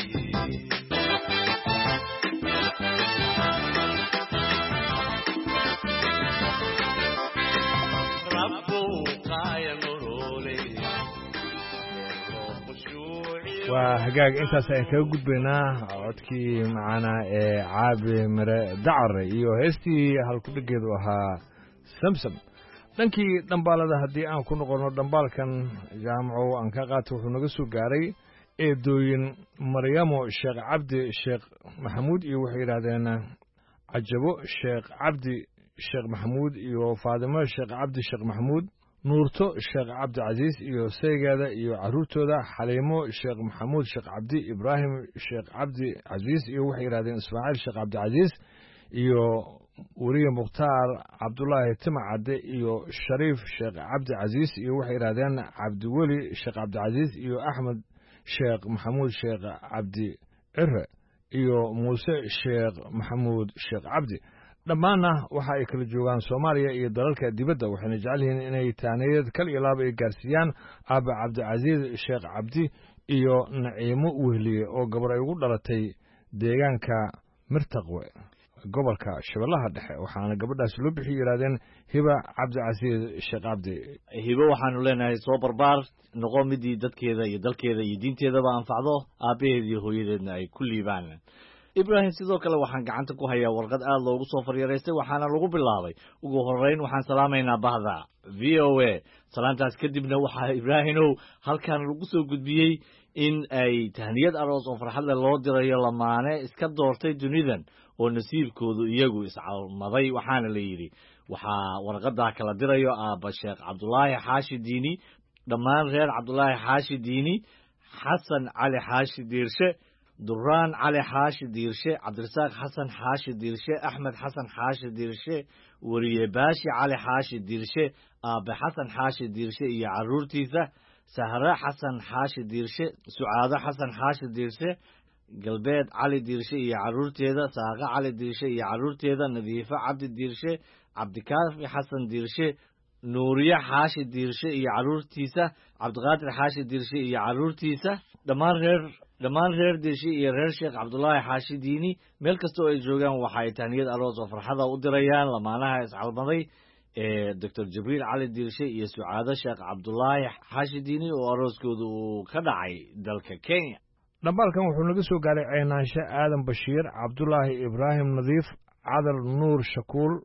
waa hagaag intaas ayaan kaga gudbaynaa codkii macaana ee caabi mire dacar iyo heestii halkudhigeedu ahaa samsam dhankii dhambaalada haddii aan ku noqono dhambaalkan jaamaco aan ka qaato wuxuu naga soo gaaray eedooyin maryamo sheekh cabdi sheekh maxamuud iyo waxay yidhaahdeen cajabo sheekh cabdi sheekh maxamuud iyo faadimo sheekh cabdi sheekh maxamuud nuurto sheekh cabdi casiis iyo saygeeda iyo carruurtooda xaliimo sheekh maxamuud sheekh cabdi ibraahim sheekh cabdi casiis iyo waxay yidhahdeen ismaaciil sheekh cabdi casiis iyo weriye mukhtaar cabdulaahi timacadde iyo shariif sheekh cabdi casiis iyo waxay yidhahdeen cabdiweli sheekh cabdicasiis iyo axmed sheekh maxamuud sheekh cabdi cire iyo muuse sheekh maxamuud sheekh cabdi dhammaanna waxa ay kala joogaan soomaaliya iyo dalalka dibadda waxayna jecel yihiin inay taaniyad kal iyo laaba ay gaarsiiyaan aaba cabdicasiis sheekh cabdi iyo naciimo wehliye oo gabar ay ugu dhalatay deegaanka mirtaqwe gobolka shabeellaha dhexe waxaana gabadhaas loo bixi yidhahdeen hiba cabdicasiis sheekh cabdi hibo waxaanu leenahay soo barbaar noqo midii dadkeeda iyo dalkeeda iyo diinteedaba anfacdo aabbaheed iyo hooyadeedna ay ku liibaan ibraahim sidoo kale waxaan gacanta ku hayaa warqad aad loogu soo faryaraystay waxaana lagu bilaabay ugu horreyn waxaan salaamaynaa bahda v o a salaantaas kadibna waxaa ibraahimow halkan lagu soo gudbiyey in ay tahniyad aroos oo farxad leh loo dirayo lamaane iska doortay dunidan oo nasiibkoodu iyagu iscalmaday waxaana la yidhi waxaa warqadaa kala dirayo aabba sheekh cabdulaahi xaashi diini dhammaan reer cabdulaahi xaashi diini xasan cali xaashi diirshe duraan cali xaashi diirshe cabdirasaaq xasan xaashi diirshe axmed xasan xaashi diirshe weriye baashi cali xaashi diirshe aabe xasan xaashi diirshe iyo carruurtiisa sahre xasan xaashi diirshe sucaado xasan xaashi diirshe galbeed cali diirshe iyo carruurteeda saaqe cali diirshe iyo carruurteeda nadiifo cabdi diirshe cabdikaafi xasan diirshe nuuriye xaashi diirshe iyo carruurtiisa cabdiqaadir xaashi diirshe iyo carruurtiisa dhammaan reer dhammaan reer diirshe iyo reer sheekh cabdulaahi xaashi diini meel kastoo ay joogaan waxa ay tahniyad aroos oo farxada u dirayaan lamaanaha iscalmaday ee doctor jibriil cali diirshe iyo sucaado sheekh cabdulaahi xaashi diini oo arooskooda uu ka dhacay dalka kenya dhambaalkan wuxuu naga soo gaaray ceynaanshe aadan bashiir cabdulaahi ibraahim nadiif cadar nuur shakuul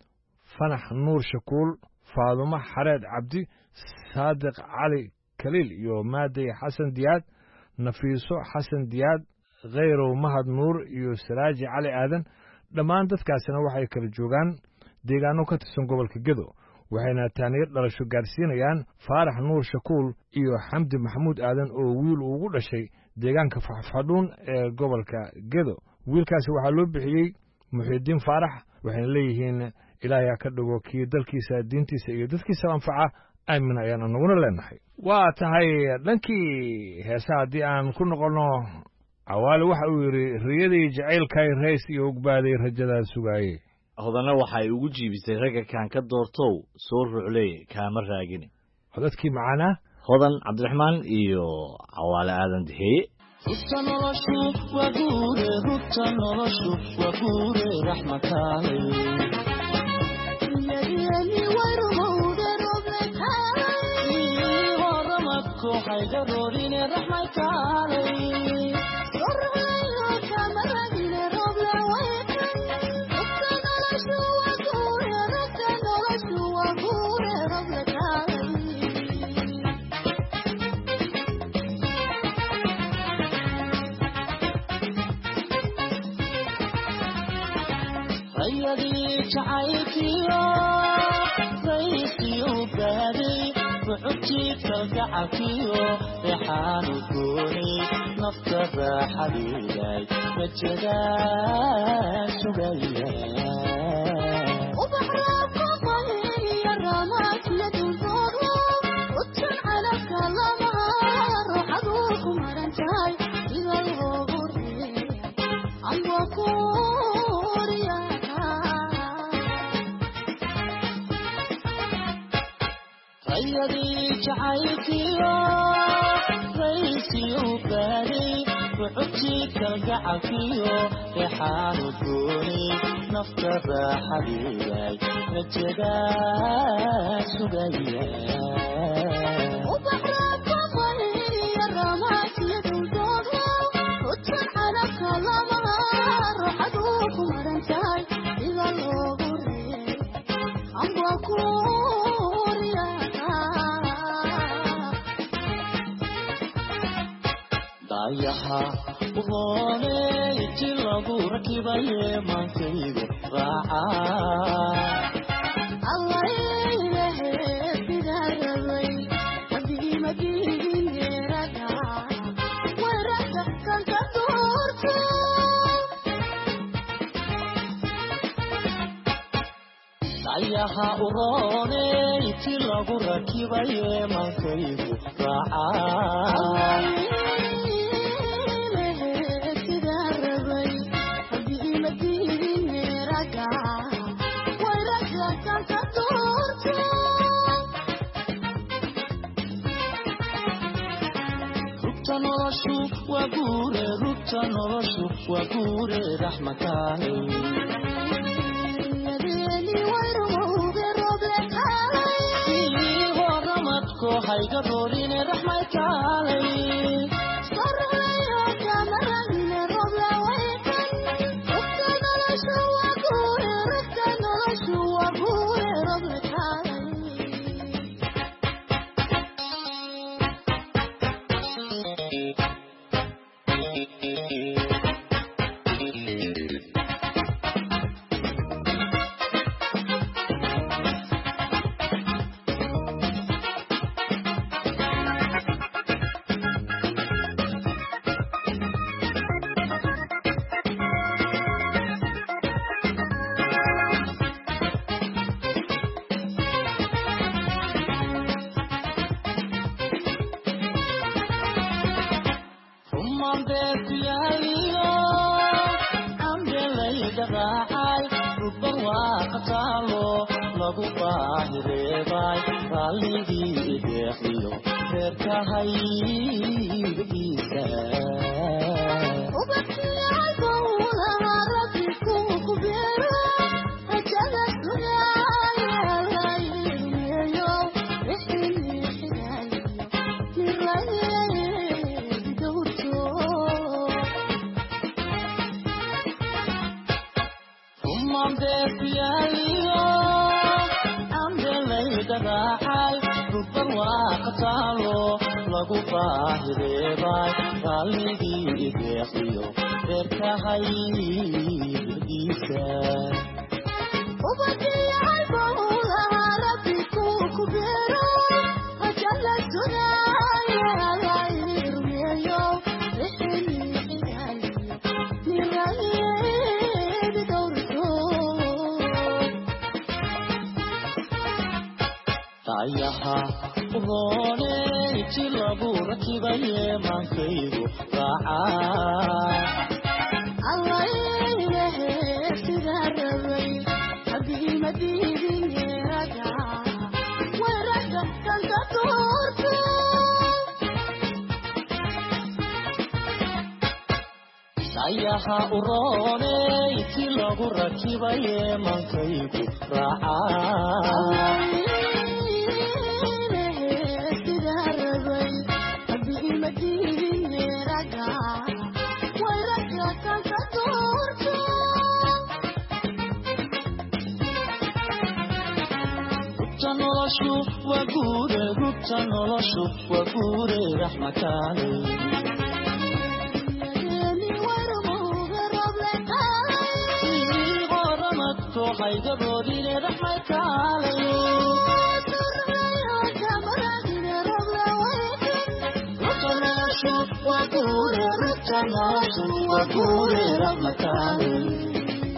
fanax nuur shakuul faadumo xareed cabdi saadiq cali kaliil iyo maaday xasan diyaad nafiiso xasan diyaad khayrow mahad nuur iyo saraaji cali aadan dhammaan dadkaasina waxay kala joogaan deegaano ka tirsan gobolka gedo waxayna taaniyad dhalasho gaarsiinayaan faarax nuur shakuul iyo xamdi maxamuud aadan oo wiil ugu dhashay deegaanka faxfadhuun ee gobolka gedo wiilkaasi waxaa loo bixiyey muxiidiin faarax waxayna leeyihiin ilaahay ha ka dhigo kii dalkiisa diintiisa iyo dadkiisa anfaca aamin ayaan anaguna leenahay waa tahay dhankii heesaha haddii aan ku noqonno cawaale waxa uu yidhi riyadii jacaylkay rays iyo ugbaaday rajadaa sugaaye hodana waxay ugu jiibisay ragga kaan ka doortow soo rucley kaama raagine codadkii macaanaa hodan cabdiraxmaan iyo cawaale aadan dixeeye rugta noloshu waa guure rugta noloshu waa guure raxmataale horamadku haygaroorine raxmataale jacaylkiyo raysiyo baaday bucubtiidka gacalkiyo reexaanu gooni nafta raaxadiiday rajadaa sugaya jacaylkiyo raysiyo baaday bucubtiidka gacalkiyo reexaanu gooni nafta raaxadiiday rajadaa sugaya dayaha uhooney ti lagu rakibaye maankayga raaca dayaha uhooney ti lagu rakibaye maankaygu raaca rugta noloshu waa guure rugta noloshu waa guure raxmakaale horamadko hayga roorine raxmakaale ayaha urone iti lagu rakibaye mankaygu raacaa وقوري ربطة نلاشو وقوري رحمكاني غرمتو حيقر وديني رحمكاني ربطة نلاشو وقوري ربطة نلاشو وقوري رحمكاني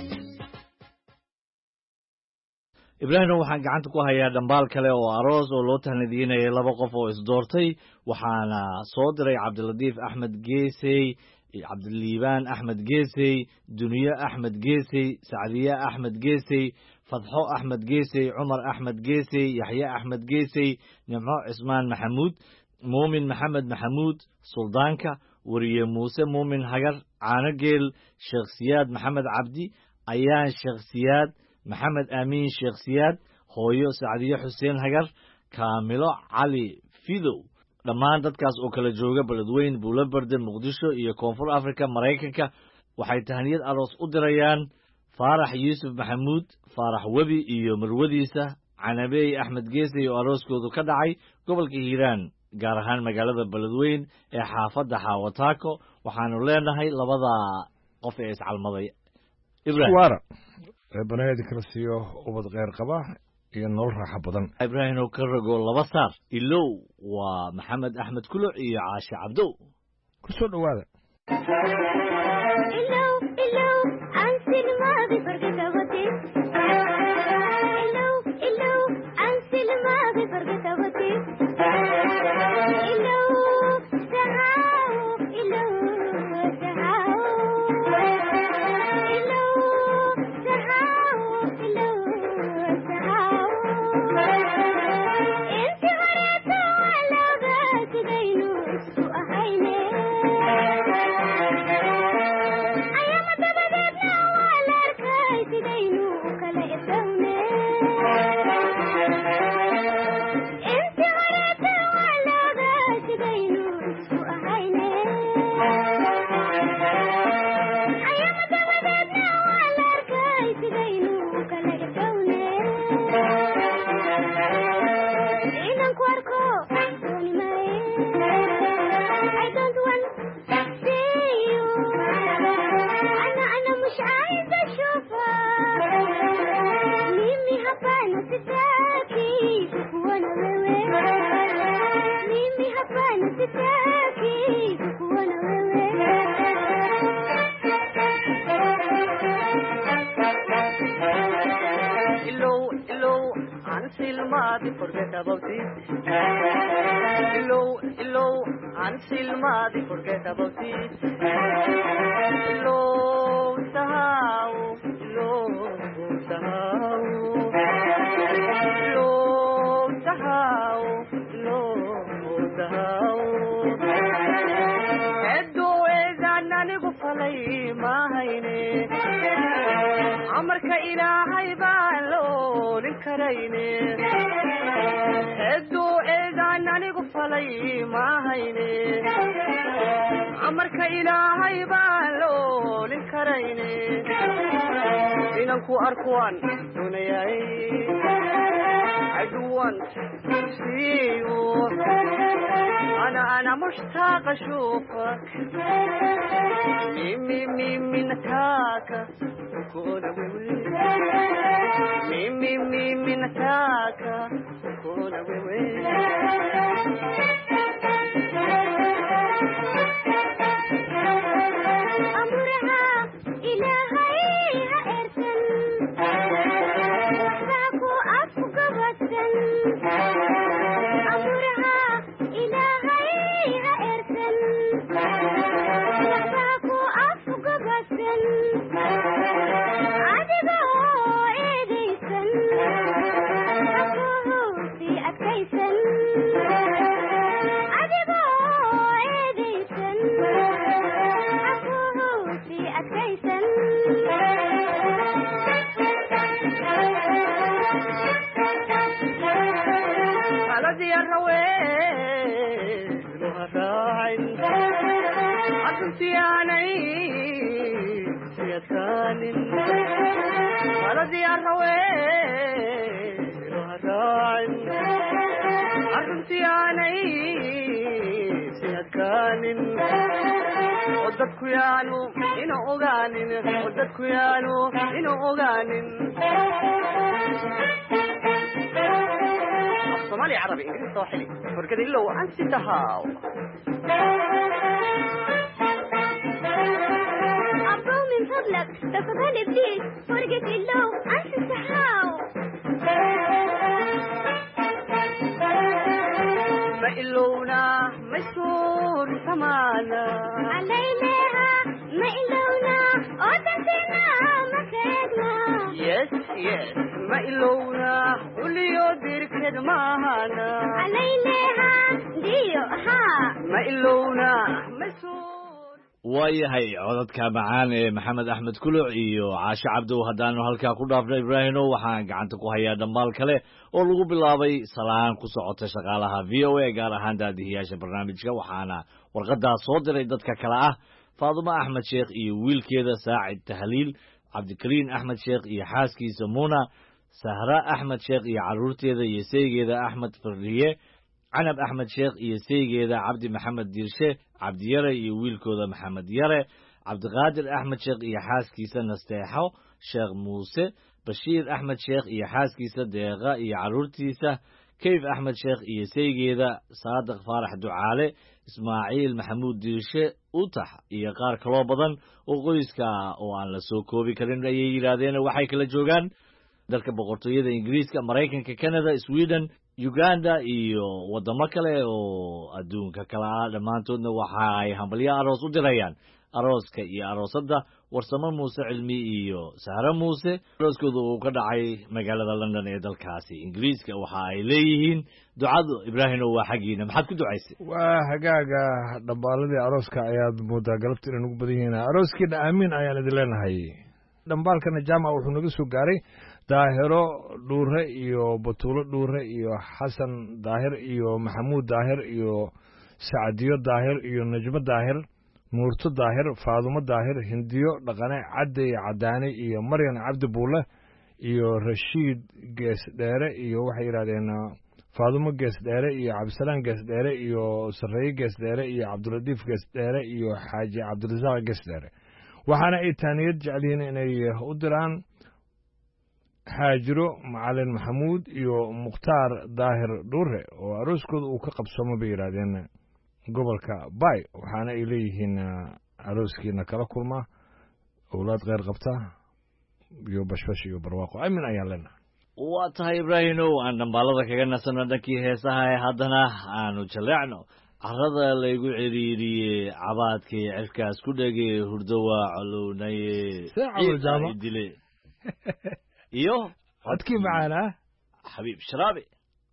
ibraahimna waxaan gacanta ku hayaa dhambaal kale oo aroos oo loo tahnadiinayay laba qof oo isdoortay waxaana soo diray cabdiladiif axmed geesey cabdiliibaan axmed geesey duniye axmed geesey sacdiye axmed geesey fadxo axmed geesey cumar axmed geesey yaxye axmed geesey nimco cismaan maxamuud muumin maxamed maxamuud suldaanka wariye muuse muumin hagar caanogeel sheekh siyaad maxamed cabdi ayaan sheekh siyaad maxamed amiin sheekh siyaad hooyo sacdiye xuseen hagar kaamilo cali fidow dhammaan dadkaas oo kala jooga beledweyn buulobarde muqdisho iyo koonfur africa maraykanka waxay tahniyad aroos u dirayaan faarax yuusuf maxamuud faarax webi iyo marwadiisa canabeey axmed geesey oo arooskoodu ka dhacay gobolka hiiraan gaar ahaan magaalada beledweyn ee xaafadda xaawataako waxaanu leenahay labada qof ee iscalmaday banaheedi kala siiyo ubad kheyr qaba iyo nolol raaxo badan ibraahim oo ka rogo laba saar ilow waa maxamed axmed kuluc iyo caashe cabdow ku soo dhowaada Hey, about it. Low, low, until muddy, forget about it. Low, somehow, low, somehow. Low, somehow, low, somehow. Edo is an anigo falay, mahine. Amarka ilahay balo, linkarayne. Edo is an anigo falay, mahine. Amarka ilahay balo, linkarayne. Inanku arkuan, dunayay. I do want to see you. أنا أنا مشتاق أشوفك. ميمي ميمي نتاكا كولا ويوي. ميمي ميمي نتاكا كولا ويوي. أمرها إلهي هأرسل. وحداكو أفقبتل. أمرها إلهي هأرسل. وحداكو أفقبتل. عدقو إيديسل. أكوه في أكيسل. عدقو إيديسل. أكوه في أكيسل. بلدي الرويل وهراعي عدمتي عني سيكان بلدي الرويل وهراعي عدمتي عني سيكان وددكو يانو إنو أغانين وددكو يانو إنو أغانين صومالي عربي إنجليزي صاحلي فرقد إلا وأنت تهاو أبو من فضلك تفضل بليز فرقد إلا وأنت تهاو مئلونا مسور سمانا علينا مئلونا أوتنتنا مكيدنا Yes, yes مئلونا وليو ديركد ماهانا علينا ديو ها مئلونا مسور waayahay codadka macaan ee maxamed axmed kuluc iyo caashe cabdow haddaanu halkaa ku dhaafno ibraahino waxaan gacanta ku hayaa dhambaal kale oo lagu bilaabay salaan ku socota shaqaalaha v o a gaar ahaan daadihiyaasha barnaamijka waxaana warqadaas soo diray dadka kale ah faadumo axmed sheekh iyo wiilkeeda saacid tahliil cabdikariin axmed sheekh iyo xaaskiisa muuna sahra axmed sheekh iyo carruurteeda iyo seygeeda axmed farriye canab axmed sheekh iyo seygeeda cabdi maxamed diirshe cabdiyare iyo wiilkooda maxamed yare cabdiqaadir axmed sheekh iyo xaaskiisa nasteexo sheekh muuse bashiir axmed sheekh iyo xaaskiisa deeqa iyo carruurtiisa kayf axmed sheekh iyo seygeeda saadiq faarax ducaale ismaaciil maxamuud diirshe utax iyo qaar kaloo badan oo qoyska oo aan la soo koobi karin ayay yidhaahdeen waxay kala joogaan dalka boqortooyada ingiriiska maraykanka canada sweden uganda iyo waddamo kale oo adduunka kale ah dhammaantoodna waxa ay hambalyo aroos u dirayaan arooska iyo aroosadda warsamo muuse cilmi iyo sahre muuse arooskooda uu ka dhacay magaalada london ee dalkaasi ingiriiska waxa ay leeyihiin ducadu ibraahino waa xaggiina maxaad ku ducaysay waa hagaaga dhambaaladii arooska ayaad moodaa galabta inay nugu badan yihiin arooskiina aamiin ayaan idin leenahay dhambaalkana jaamac wuxuu naga soo gaaray daahiro dhuure iyo batuulo dhuure iyo xasan daahir iyo maxamuud daahir iyo sacdiyo daahir iyo najmo daahir nuurto daahir faadumo daahir hindiyo dhaqane cadde cadaane iyo maryan cabdi buule iyo rashiid gees dheere iyo waxay yidhahdeen faadumo gees dheere iyo cabdisalaan gees dheere iyo sarreeye gees dheere iyo cabdilatiif gees dheere iyo xaaji cabdirasaaq gees dheere waxaana ay taaniyad jecel yihiin inay u diraan xaajiro macalin maxamuud iyo mukhtaar daahir dhuure oo arooskooda uu ka qabsamo bay yidhaahdeen gobolka bay waxaana ay leeyihiin arooskiina kala kulma owlaad kheyr qabta iyo bashbash iyo barwaaqo aamin ayaan leenahay waa tahay ibraahimow aan dhambaalada kaga nasano dhankii heesaha ee haddana aanu jaleecno carrada laygu ciriiriyey cabaadkii cirkaas ku dhegay hurdo waa colownaye dile iyo codkii macaana xabiib sharaabi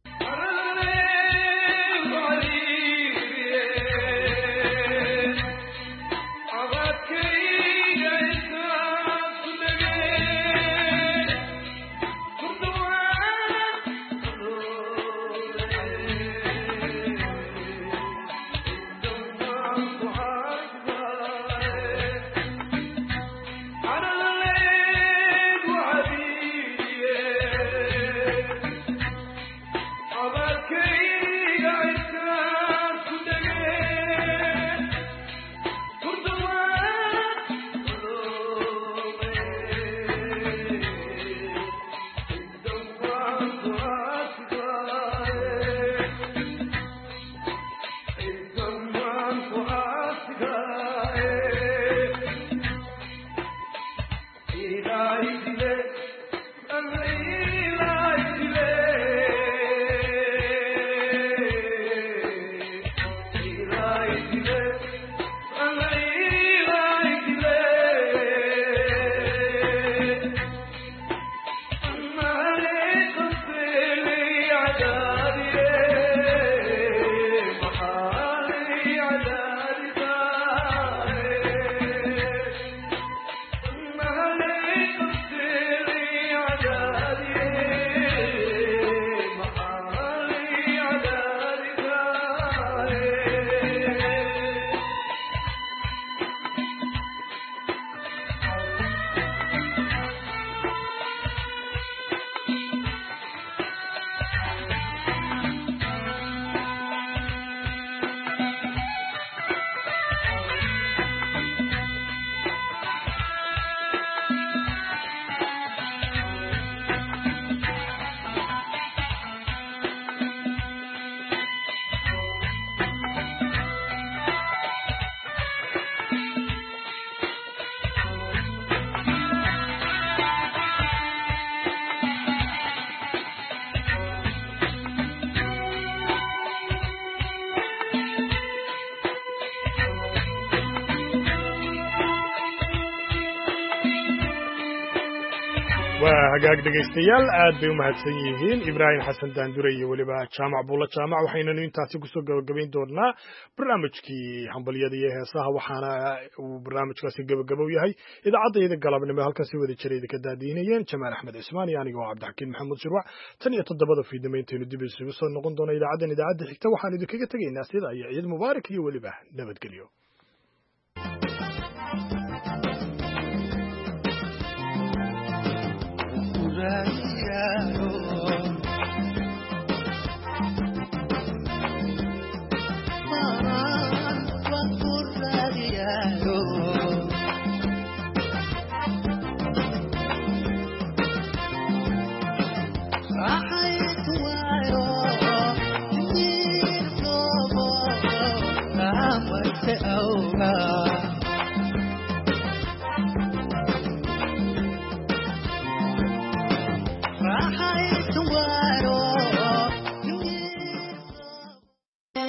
waa hagaag dhegaystayaal aad bay u mahadsan yihiin ibraahim xasan daandure iyo weliba jaamac buulla jaamac waxaynanu intaasi kusoo gabagabayn doonaa barnaamijkii hambalyada iyo heesaha waxaana uu barnaamijkaasi gabagabow yahay idaacadayda galabnimo halkan si wada jira idinka daadiinayeen jamaal axmed cismaan iyo aniga oo cabdixakiin maxamuud shirwac tan iyo toddobada fiidnimo intaynu dib isugu soo noqon doono idaacaddan idaacadda xigta waxaanu idinkaga tegaynaa sida iyo ciid mubaarak iyo weliba nabadgelyo